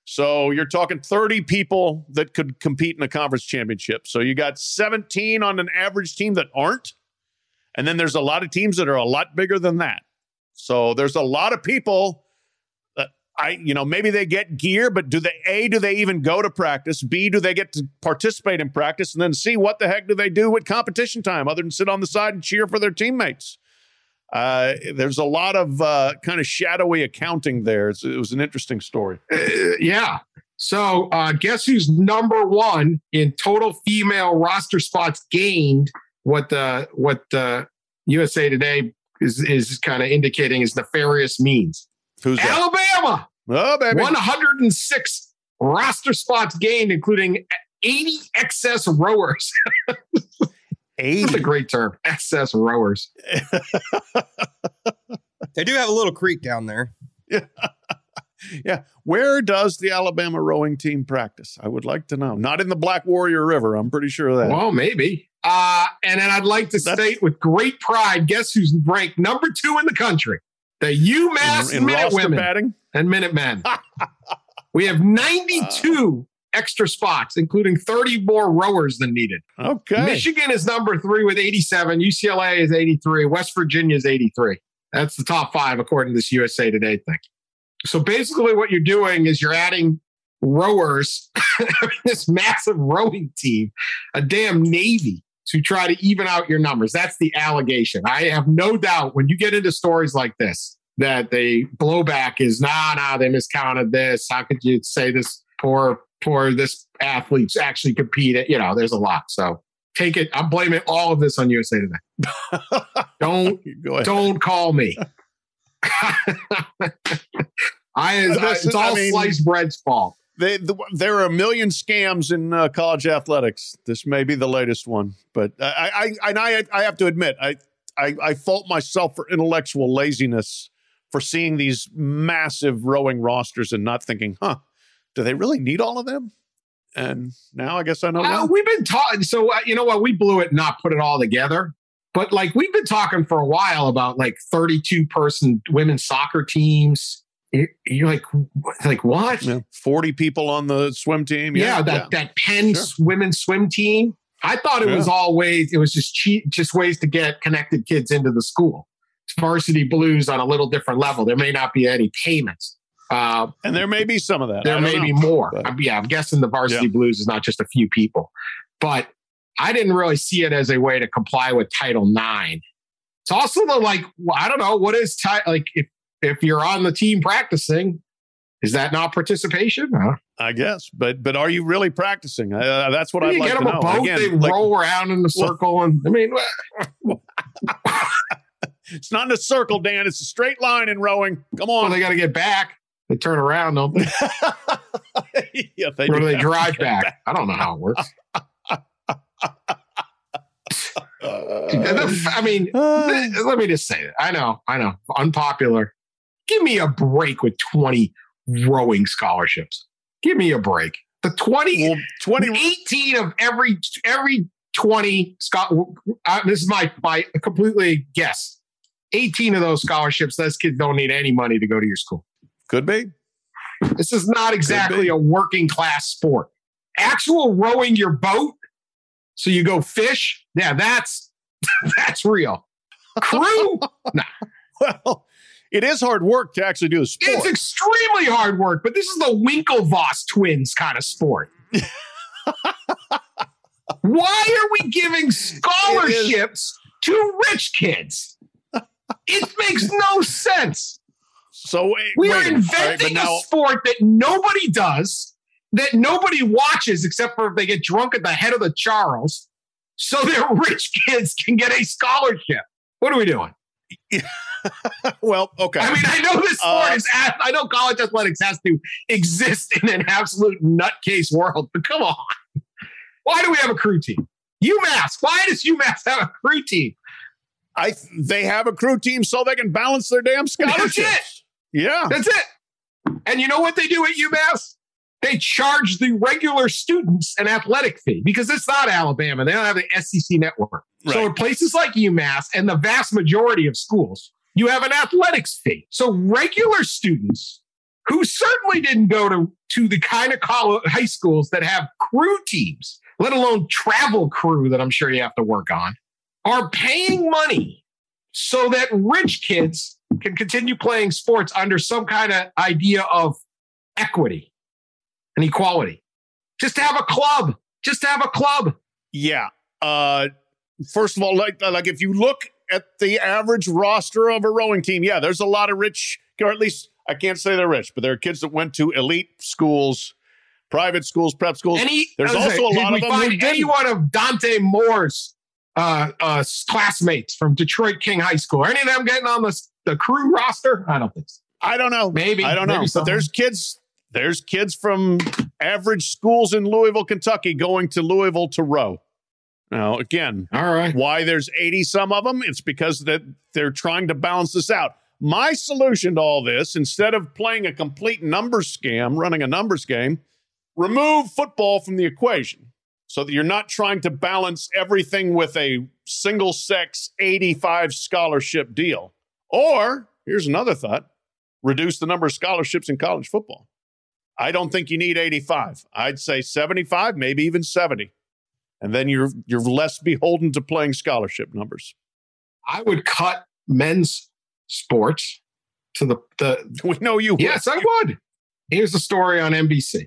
So you're talking thirty people that could compete in a conference championship. So you got seventeen on an average team that aren't. And then there's a lot of teams that are a lot bigger than that. So there's a lot of people that I, you know, maybe they get gear, but do they, A, do they even go to practice? B, do they get to participate in practice? And then C, what the heck do they do with competition time other than sit on the side and cheer for their teammates? Uh, there's a lot of uh, kind of shadowy accounting there. It's, it was an interesting story. Uh, yeah. So uh, guess who's number one in total female roster spots gained? What the what the U S A Today is is kind of indicating is nefarious means. Who's that? Alabama. Oh, baby. one hundred six roster spots gained, including eighty excess rowers. eighty. That's a great term. Excess rowers. They do have a little creek down there. Yeah. Yeah. Where does the Alabama rowing team practice? I would like to know. Not in the Black Warrior River. I'm pretty sure of that. Well, maybe. Uh, and then I'd like to That's- state with great pride, guess who's ranked number two in the country? The UMass in, in Minute roster Women padding? and Minutemen. We have ninety-two uh, extra spots, including thirty more rowers than needed. Okay. Michigan is number three with eighty-seven. U C L A is eighty-three. West Virginia is eighty-three. That's the top five, according to this U S A Today thing. So basically what you're doing is you're adding rowers, this massive rowing team, a damn Navy, to try to even out your numbers. That's the allegation. I have no doubt when you get into stories like this, that the blowback is, nah, nah, they miscounted this. How could you say this poor, poor, this athletes actually compete at, you know, there's a lot. So take it. I'm blaming all of this on U S A Today. Don't, don't call me. I, I, it's all I mean, sliced bread's fault. They, the, there are a million scams in uh, college athletics. This may be the latest one, but I, I, and I, I have to admit, I, I, I fault myself for intellectual laziness for seeing these massive rowing rosters and not thinking, huh, do they really need all of them? And now I guess I know. Uh, we've been talking. So uh, you know what? We blew it, and not put it all together. But like we've been talking for a while about like thirty-two person women's soccer teams. You're like, like what? Yeah, forty people on the swim team. Yeah, yeah that yeah. that Penn Sure. women's swim team. I thought it yeah. was all ways. It was just cheap, just ways to get connected kids into the school. It's varsity blues on a little different level. There may not be any payments. Uh, and there may be some of that. There may know, be more. but, I'm, yeah, I'm guessing the varsity yeah. blues is not just a few people, but I didn't really see it as a way to comply with Title nine. It's also the like, I don't know, what is ti- like if if you're on the team practicing, is that not participation? Huh? I guess, but but are you really practicing? Uh, that's what I'd you like get to them know. a boat, Again, they like, roll around in the circle, well, and I mean, it's not in a circle, Dan. It's a straight line in rowing. Come on, well, they got to get back. They turn around, don't they? yeah, they or do do they have drive to get back? back. I don't know how it works. Uh, I mean, uh, let me just say it. I know, I know, unpopular. Give me a break with twenty rowing scholarships. Give me a break. The twenty, well, twenty, eighteen of every every twenty. Uh, this is my my completely guess. eighteen of those scholarships. Those kids don't need any money to go to your school. Could be. This is not exactly a working class sport. Actual rowing your boat so you go fish. Yeah, that's that's real. Crew, nah. Well, it is hard work to actually do a sport. It's extremely hard work, but this is the Winklevoss twins kind of sport. Why are we giving scholarships to rich kids? It makes no sense. So wait, we wait are a inventing right, now, a sport that nobody does, that nobody watches except for if they get drunk at the head of the Charles, so their rich kids can get a scholarship. What are we doing? Well, okay. I mean, I know this sport Uh, is, I know college athletics has to exist in an absolute nutcase world, but come on. Why do we have a crew team? UMass. Why does UMass have a crew team? I they have a crew team so they can balance their damn scholarships. That's it. Yeah. That's it. And you know what they do at UMass? They charge the regular students an athletic fee because it's not Alabama. They don't have the S E C network. Right. So in places like UMass and the vast majority of schools, you have an athletics fee. So regular students who certainly didn't go to, to the kind of college, high schools that have crew teams, let alone travel crew that I'm sure you have to work on, are paying money so that rich kids can continue playing sports under some kind of idea of equity and equality. Just to have a club. Just to have a club. Yeah. Uh, first of all, like, like if you look at the average roster of a rowing team, yeah, there's a lot of rich, or at least I can't say they're rich, but there are kids that went to elite schools, private schools, prep schools. Any, there's also say, a lot we of them find who didn't. Any one of Dante Moore's uh, uh, classmates from Detroit King High School. Are any of them getting on the, the crew roster? I don't think so. I don't know. Maybe. I don't know. But there's kids, there's kids from average schools in Louisville, Kentucky going to Louisville to row. Now, again, all right. Why there's eighty some of them? It's because that they're trying to balance this out. My solution to all this, instead of playing a complete numbers scam, running a numbers game, remove football from the equation so that you're not trying to balance everything with a single sex eighty-five scholarship deal. Or, here's another thought, reduce the number of scholarships in college football. I don't think you need eighty-five. I'd say seventy-five, maybe even seventy. And then you're you're less beholden to playing scholarship numbers. I would cut men's sports to the the. We know you would. Yes, I would. Here's the story on N B C.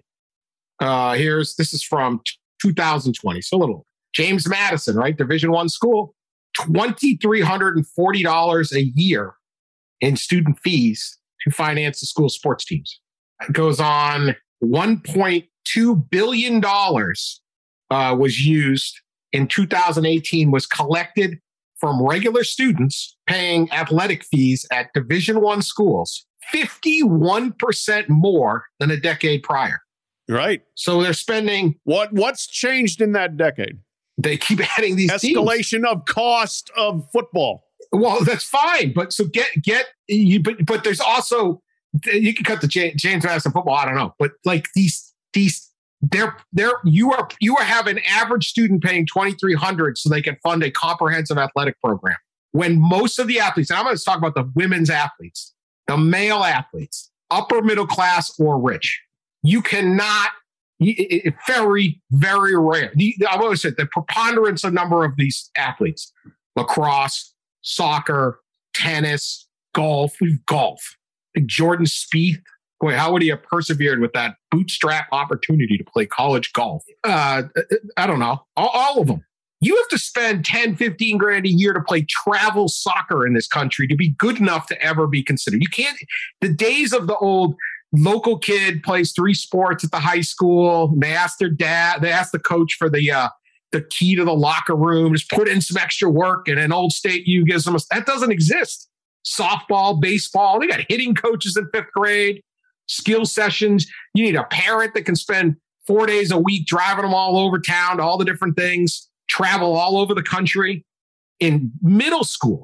Uh, here's this is from two thousand twenty, so a little. James Madison, right, Division One school, twenty three hundred and forty dollars a year in student fees to finance the school sports teams. It goes on. One point two billion dollars. Uh, was used in two thousand eighteen, was collected from regular students paying athletic fees at Division One schools, fifty-one percent more than a decade prior. Right. So they're spending. What What's changed in that decade? They keep adding these escalation teams. Of cost of football. Well, that's fine, but so get get you. But but there's also you can cut the James Madison football. I don't know, but like these these. They're, they're, you are you are have an average student paying twenty-three hundred dollars so they can fund a comprehensive athletic program. When most of the athletes, and I'm going to talk about the women's athletes, the male athletes, upper middle class or rich, you cannot, it, it, very, very rare. The, I've always said the preponderance of number of these athletes, lacrosse, soccer, tennis, golf, golf, like Jordan Spieth. Boy, how would he have persevered with that bootstrap opportunity to play college golf? Uh, I don't know. All, all of them. You have to spend ten, fifteen grand a year to play travel soccer in this country to be good enough to ever be considered. You can't, the days of the old local kid plays three sports at the high school. They ask their dad, they ask the coach for the, uh, the key to the locker room, just put in some extra work and an Old State U gives them a, that doesn't exist. Softball, baseball, they got hitting coaches in fifth grade. Skill sessions. You need a parent that can spend four days a week driving them all over town to all the different things, travel all over the country. In middle school,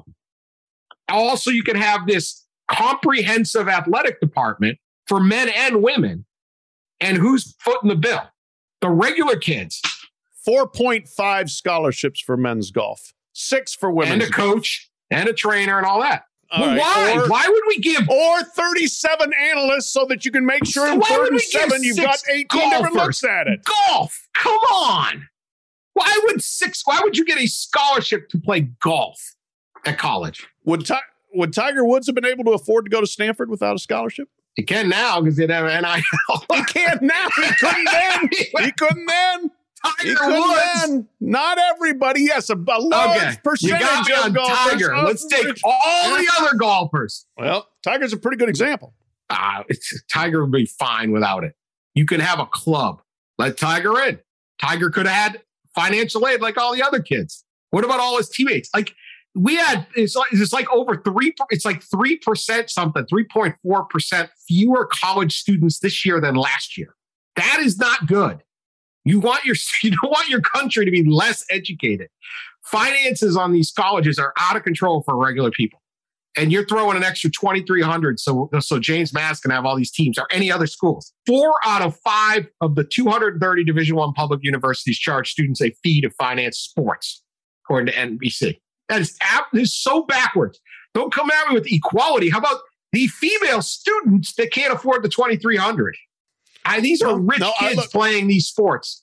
also, you can have this comprehensive athletic department for men and women. And who's footing the bill? The regular kids. four point five scholarships for men's golf, six for women's and a coach golf. And a trainer and all that. All well, right. why? Or, why would we give or thirty-seven analysts so that you can make sure in thirty-seven you've got eighteen different looks at it? Golf, come on! Why would six? Why would you get a scholarship to play golf at college? Would Ti- Would Tiger Woods have been able to afford to go to Stanford without a scholarship? He can now because they'd have an N I L. He can now. He couldn't then. He couldn't then. Tiger He couldn't Woods. Then. Not everybody. Yes, a, a large Okay, percentage you got me of on golfers. Tiger. Oh, Let's take all the other golfers. Well, Tiger's a pretty good example. Uh, it's, Tiger would be fine without it. You can have a club. Let Tiger in. Tiger could have had financial aid like all the other kids. What about all his teammates? Like we had, it's like it's like over three. It's like three percent something, three point four percent fewer college students this year than last year. That is not good. You want your you don't want your country to be less educated. Finances on these colleges are out of control for regular people, and you're throwing an extra twenty-three hundred so so James Madison can have all these teams or any other schools. Four out of five of the two hundred thirty Division One public universities charge students a fee to finance sports, according to N B C. That is, that is so backwards. Don't come at me with equality. How about the female students that can't afford the twenty-three hundred. I, these are No, rich no, I kids look- playing these sports.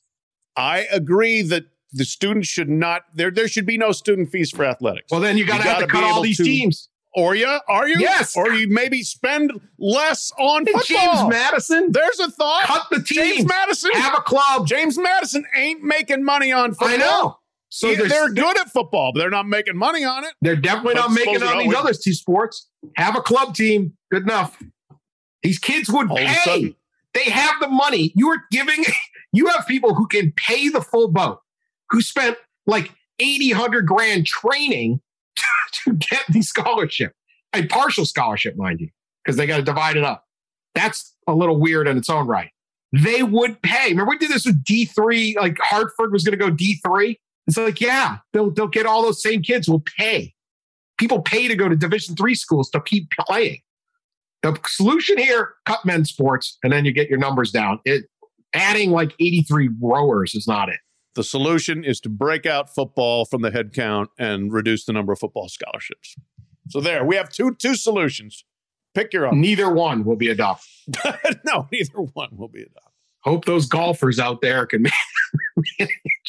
I agree that the students should not, there There should be no student fees for athletics. Well, then you got to have to gotta cut be all able these to- teams. Or you? Are you? Yes. Or you maybe spend less on And football. James Madison, There's a thought. cut the teams. James Madison. Have a club. James Madison ain't making money on football. I know. So He- they're, they're good at football, but they're not making money on it. They're definitely But not making it suppose on it these always- other two sports. Have a club team. Good enough. These kids would All of a pay. sudden- They have the money. You are giving, you have people who can pay the full boat, who spent like eighty, one hundred grand training to, to get the scholarship, a partial scholarship, mind you, because they got to divide it up. That's a little weird in its own right. They would pay. Remember we did this with D three, like Hartford was going to go D three. It's like, yeah, they'll, they'll get all those same kids will pay. People pay to go to Division three schools to keep playing. The solution here, cut men's sports, and then you get your numbers down. It adding like eighty-three rowers is not it. The solution is to break out football from the head count and reduce the number of football scholarships. So there, we have two two solutions. Pick your own. Neither one will be adopted. No, neither one will be adopted. Hope those golfers out there can manage.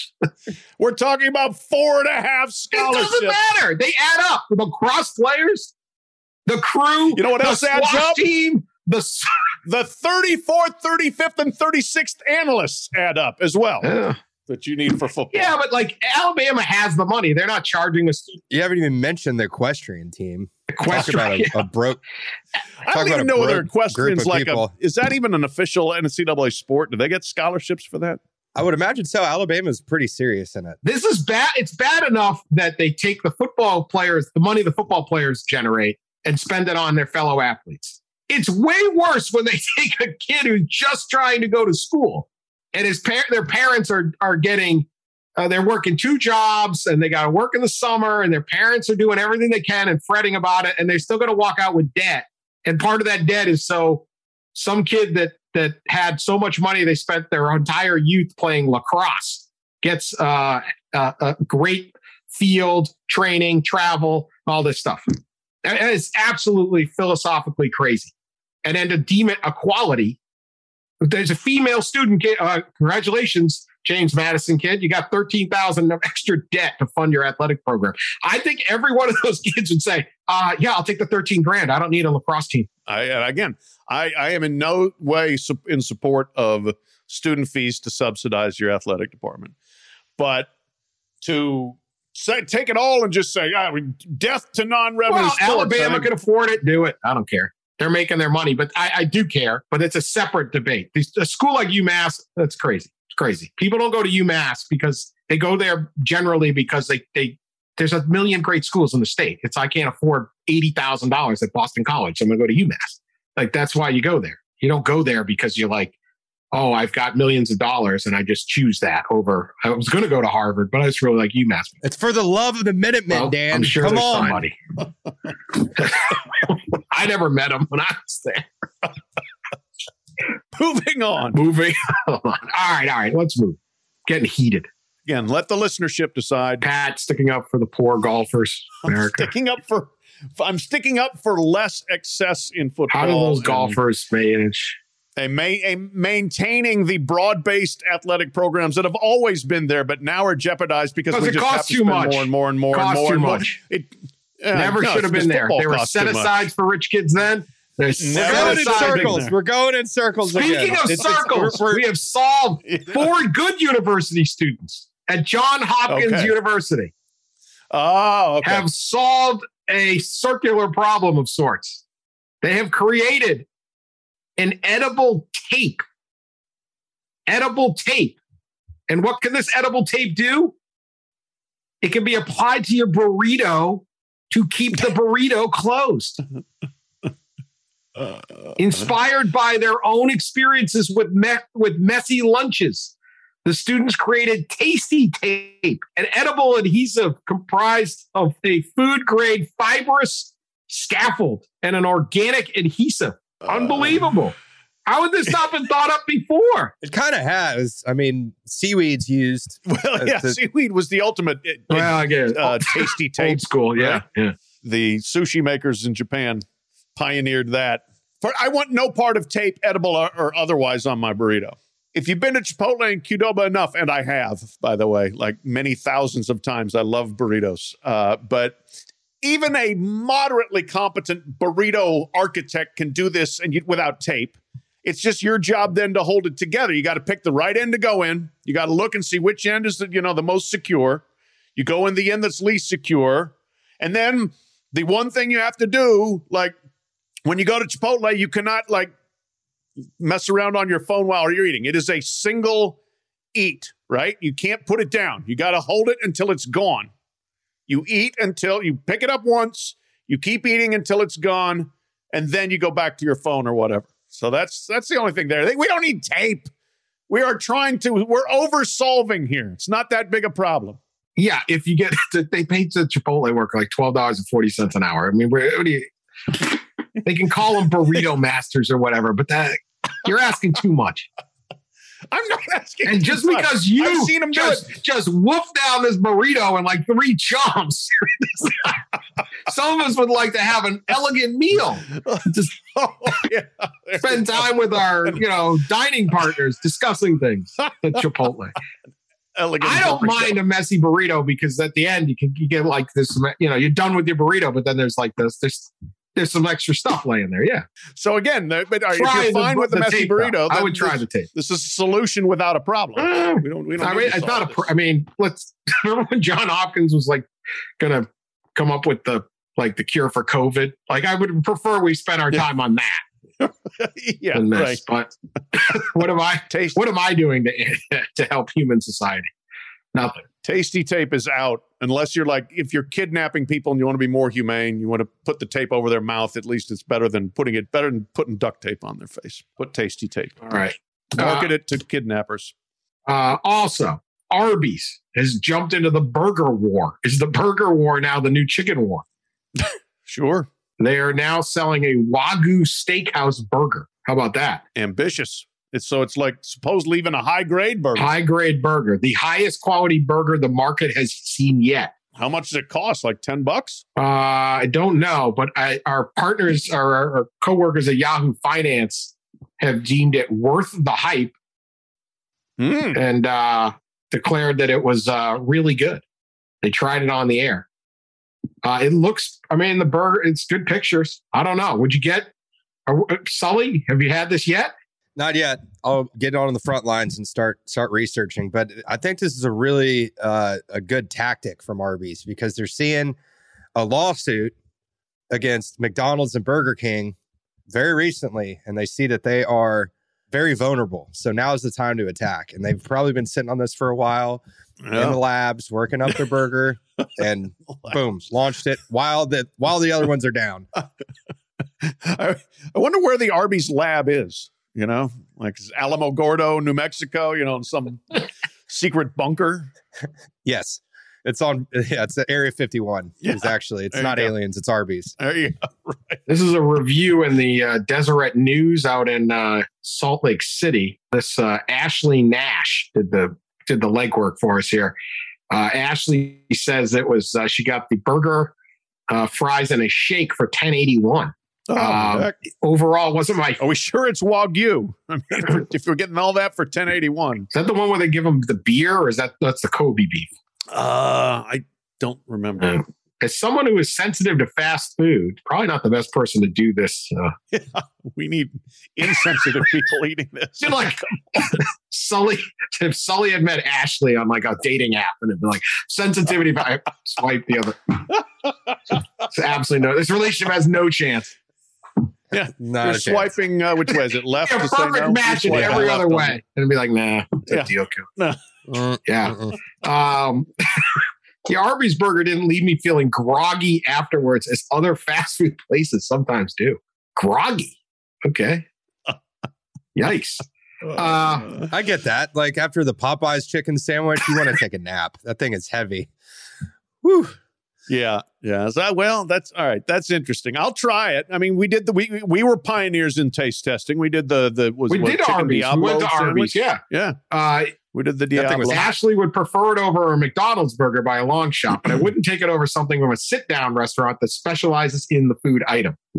We're talking about four and a half It scholarships. doesn't matter. They add up. The cross players, the crew, You know what the else adds squash up? team, the s- The thirty-fourth, thirty-fifth, and thirty-sixth analysts add up as well yeah. that you need for football. yeah, but like Alabama has the money. They're not charging us You haven't even mentioned the equestrian team. Talk about equestrian. a, a broke. I talk don't about even a know whether broke equestrian's group of like a. people. Is that even an official N C double A sport? Do they get scholarships for that? I would imagine so. Alabama's pretty serious in it. This is bad. It's bad enough that they take the football players, the money the football players generate, and spend it on their fellow athletes. It's way worse when they take a kid who's just trying to go to school, and his par- their parents are are getting, uh, they're working two jobs, and they got to work in the summer, and their parents are doing everything they can and fretting about it, and they're still going to walk out with debt. And part of that debt is so some kid that that had so much money they spent their entire youth playing lacrosse gets uh, uh, a great field training, travel, all this stuff. And it's absolutely philosophically crazy. And then to deem it a quality, there's a female student kid. Uh, congratulations, James Madison kid. You got thirteen thousand of extra debt to fund your athletic program. I think every one of those kids would say, uh, yeah, I'll take the thirteen grand. I don't need a lacrosse team. I, and again, I, I am in no way su- in support of student fees to subsidize your athletic department, but to say, take it all and just say, ah, we- death to non-revenue Well, sports. Alabama I- can afford it. Do it. I don't care. They're making their money, but I, I do care. But it's a separate debate. These- A school like UMass, that's crazy. It's crazy. People don't go to UMass because they go there generally because they they there's a million great schools in the state. It's I can't afford eighty thousand dollars at Boston College, so I'm going to go to UMass. Like that's why you go there. You don't go there because you're like, oh, I've got millions of dollars and I just choose that over. I was going to go to Harvard, but I just really like UMass. It's for the love of the Minutemen, Well, Dan. I'm sure Come there's on. somebody. I never met him when I was there. Moving on. Moving on. All right, all right. Let's move. Getting heated. Again, let the listenership decide. Pat sticking up for the poor golfers. I'm America. sticking up for I'm sticking up for less excess in football. How do those and golfers manage? A, ma- a maintaining the broad-based athletic programs that have always been there, but now are jeopardized because Because we it just costs have to too spend much. more and more and more and Costs more too and more. much. It uh, Never no, should have it's been because there. football They were costs set too much. aside for rich kids then. They're set Never We're going in Outside aside. circles. there. We're going in circles Speaking again. of It's- it's- circles, we're- we're- we have solved four good university students at John Hopkins Okay. University Oh, okay. have solved a circular problem of sorts. They have created an edible tape. Edible tape. And what can this edible tape do? It can be applied to your burrito to keep the burrito closed. Inspired by their own experiences with me- with messy lunches, the students created Tasty Tape, an edible adhesive comprised of a food-grade fibrous scaffold and an organic adhesive. Unbelievable. How had this not been thought up before? It kind of has. I mean, seaweed's used. Well, yeah, the- seaweed was the ultimate uh, Well, I guess. uh, tasty tape. Old school, yeah. right? yeah. The sushi makers in Japan pioneered that. For I want no part of tape, edible or, or otherwise, on my burrito. If you've been to Chipotle and Qdoba enough, and I have, by the way, like many thousands of times, I love burritos. Uh, but even a moderately competent burrito architect can do this and you, without tape. It's just your job then to hold it together. You got to pick the right end to go in. You got to look and see which end is the, you know, the most secure. You go in the end that's least secure. And then the one thing you have to do, like when you go to Chipotle, you cannot like mess around on your phone while you're eating. It is a single eat, right? You can't put it down. You got to hold it until it's gone. You eat until you pick it up once, you keep eating until it's gone, and then you go back to your phone or whatever. So that's that's the only thing there. We don't need tape. We are trying to, we're over solving here. It's not that big a problem. Yeah, if you get, they pay the Chipotle worker like twelve dollars and forty cents an hour. I mean, what do you, they can call them burrito masters or whatever, but that you're asking too much. I'm not asking. And just because you I've seen them just, do it. just woof down this burrito in like three chomps. Some of us would like to have an elegant meal. Just Oh, yeah. spend time with our, you know, dining partners discussing things at Chipotle. Elegant I don't burrito. mind a messy burrito because at the end you can you get like this, you know, you're done with your burrito, but then there's like this, there's there's some extra stuff laying there. Yeah. So again, the, but are, if Try you're the- fine with the, the messy tape, though. burrito, I then would try this, the tape. This is a solution without a problem. Uh, we don't. We don't. I need mean, to it's solve not a. this. Pr- I mean, let's remember when John Hopkins was like gonna come up with the like the cure for COVID. Like, I would prefer we spend our time on that yeah, than this. right. But what am I? Tasty, What am I doing to to help human society? Nothing. tasty tape is out unless you're like if you're kidnapping people and you want to be more humane. You want to put the tape over their mouth. At least it's better than putting it better than putting duct tape on their face. Put tasty tape. All right. Market Uh, it to kidnappers. Uh, also, Arby's has jumped into the burger war. Is the burger war now the new chicken war? Sure, They are now selling a Wagyu steakhouse burger. How about that? ambitious. It's so it's like supposedly even a high grade burger. High grade burger, the highest quality burger the market has seen yet. How much does it cost? Like ten bucks? Uh, I don't know, but I, our partners, our, our coworkers at Yahoo Finance have deemed it worth the hype Mm. and uh, declared that it was uh, really good. They tried it on the air. Uh, it looks, I mean, the burger, it's good pictures. I don't know. Would you get, uh, Sully, have you had this yet? Not yet. I'll get on the front lines and start start researching. But I think this is a really uh, a good tactic from Arby's because they're seeing a lawsuit against McDonald's and Burger King very recently, and they see that they are very vulnerable. So now is the time to attack. And they've probably been sitting on this for a while in the Yeah. labs, working up their burger, and boom, launched it while the while the other ones are down. I, I wonder where the Arby's lab is. You know, like is Alamo Gordo, New Mexico. You know, in some secret bunker. Yes. It's on, yeah, it's at Area fifty-one. Yeah. It's actually, it's There you not go. aliens, it's Arby's. There you go. This is a review in the uh, Deseret News out in uh, Salt Lake City. This uh, Ashley Nash did the did the legwork for us here. Uh, Ashley says it was uh, she got the burger, uh, fries, and a shake for ten eighty-one. Oh, Um, heck. Overall, wasn't my. Are we sure it's Wagyu? I mean, if, if you're getting all that for ten eighty-one, Is that the one where they give them the beer, or is that that's the Kobe beef? uh, I don't remember. Uh, as someone who is sensitive to fast food, probably not the best person to do this. Uh, We need insensitive people eating this. You're like Sully. If Sully had met Ashley on like a dating app, and it'd be like sensitivity, I swipe the other. It's absolutely no. This relationship has no chance. Yeah, Not you're a chance. swiping. Uh, which way is it? Left A to say perfect no? match in Swipe every left other on way, the- and it'd be like, nah, it's a Yeah. deal. Mm, Yeah. mm-mm. Um, the Arby's burger didn't leave me feeling groggy afterwards, as other fast food places sometimes do. Groggy. Okay. Yikes. Uh, I get that. Like after the Popeyes chicken sandwich, you want to take a nap. That thing is heavy. Whew. Yeah, yeah. Is that, well, that's all right. That's interesting. I'll try it. I mean, we did the we we were pioneers in taste testing. We did the the was we what, did chicken Arby's. We Diablo went to Arby's. sandwich? Yeah. yeah. Uh, We did the That thing Diablo. was Ashley would prefer it over a McDonald's burger by a long shot, but I wouldn't take it over something from a sit-down restaurant that specializes in the food item.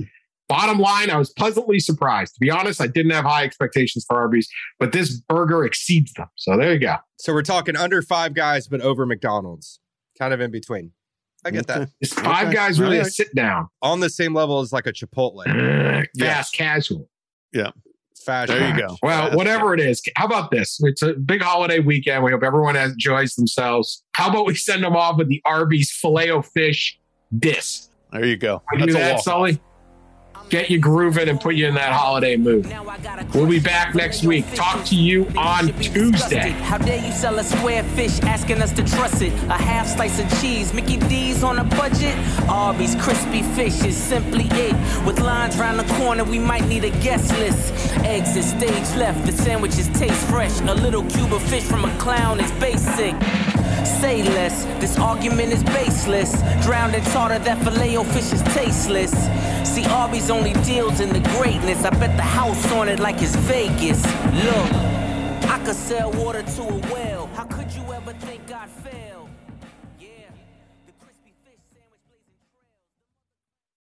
bottom line, I was pleasantly surprised. To be honest, I didn't have high expectations for Arby's, but this burger exceeds them. So there you go. So we're talking under Five Guys, but over McDonald's, kind of in between. I get that. Is Five Okay. Guys really All right. a sit down? On the same level as like a Chipotle. Fast Yes. casual. Yeah. Fashion. There you go. Well, Fast whatever it is. How about this? It's a big holiday weekend. We hope everyone enjoys themselves. How about we send them off with the Arby's Filet-O-Fish disc? There you go. We do That's a that, walk. Sully? Get you grooving and put you in that holiday mood. We'll be back next week. Talk to you on Tuesday. How dare you sell a square fish, asking us to trust it? A half slice of cheese, Mickey D's on a budget. Arby's crispy fish is simply it. With lines round the corner, we might need a guest list. Eggs at stage left, the sandwiches taste fresh. A little cube of fish from a clown is basic. Say less, this argument is baseless. Drowned in tartar, that Filet-O-Fish is tasteless. See, Arby's only deals in the greatness. I bet the house on it like it's Vegas. Look, I could sell water to a well. How could you ever think I'd fail?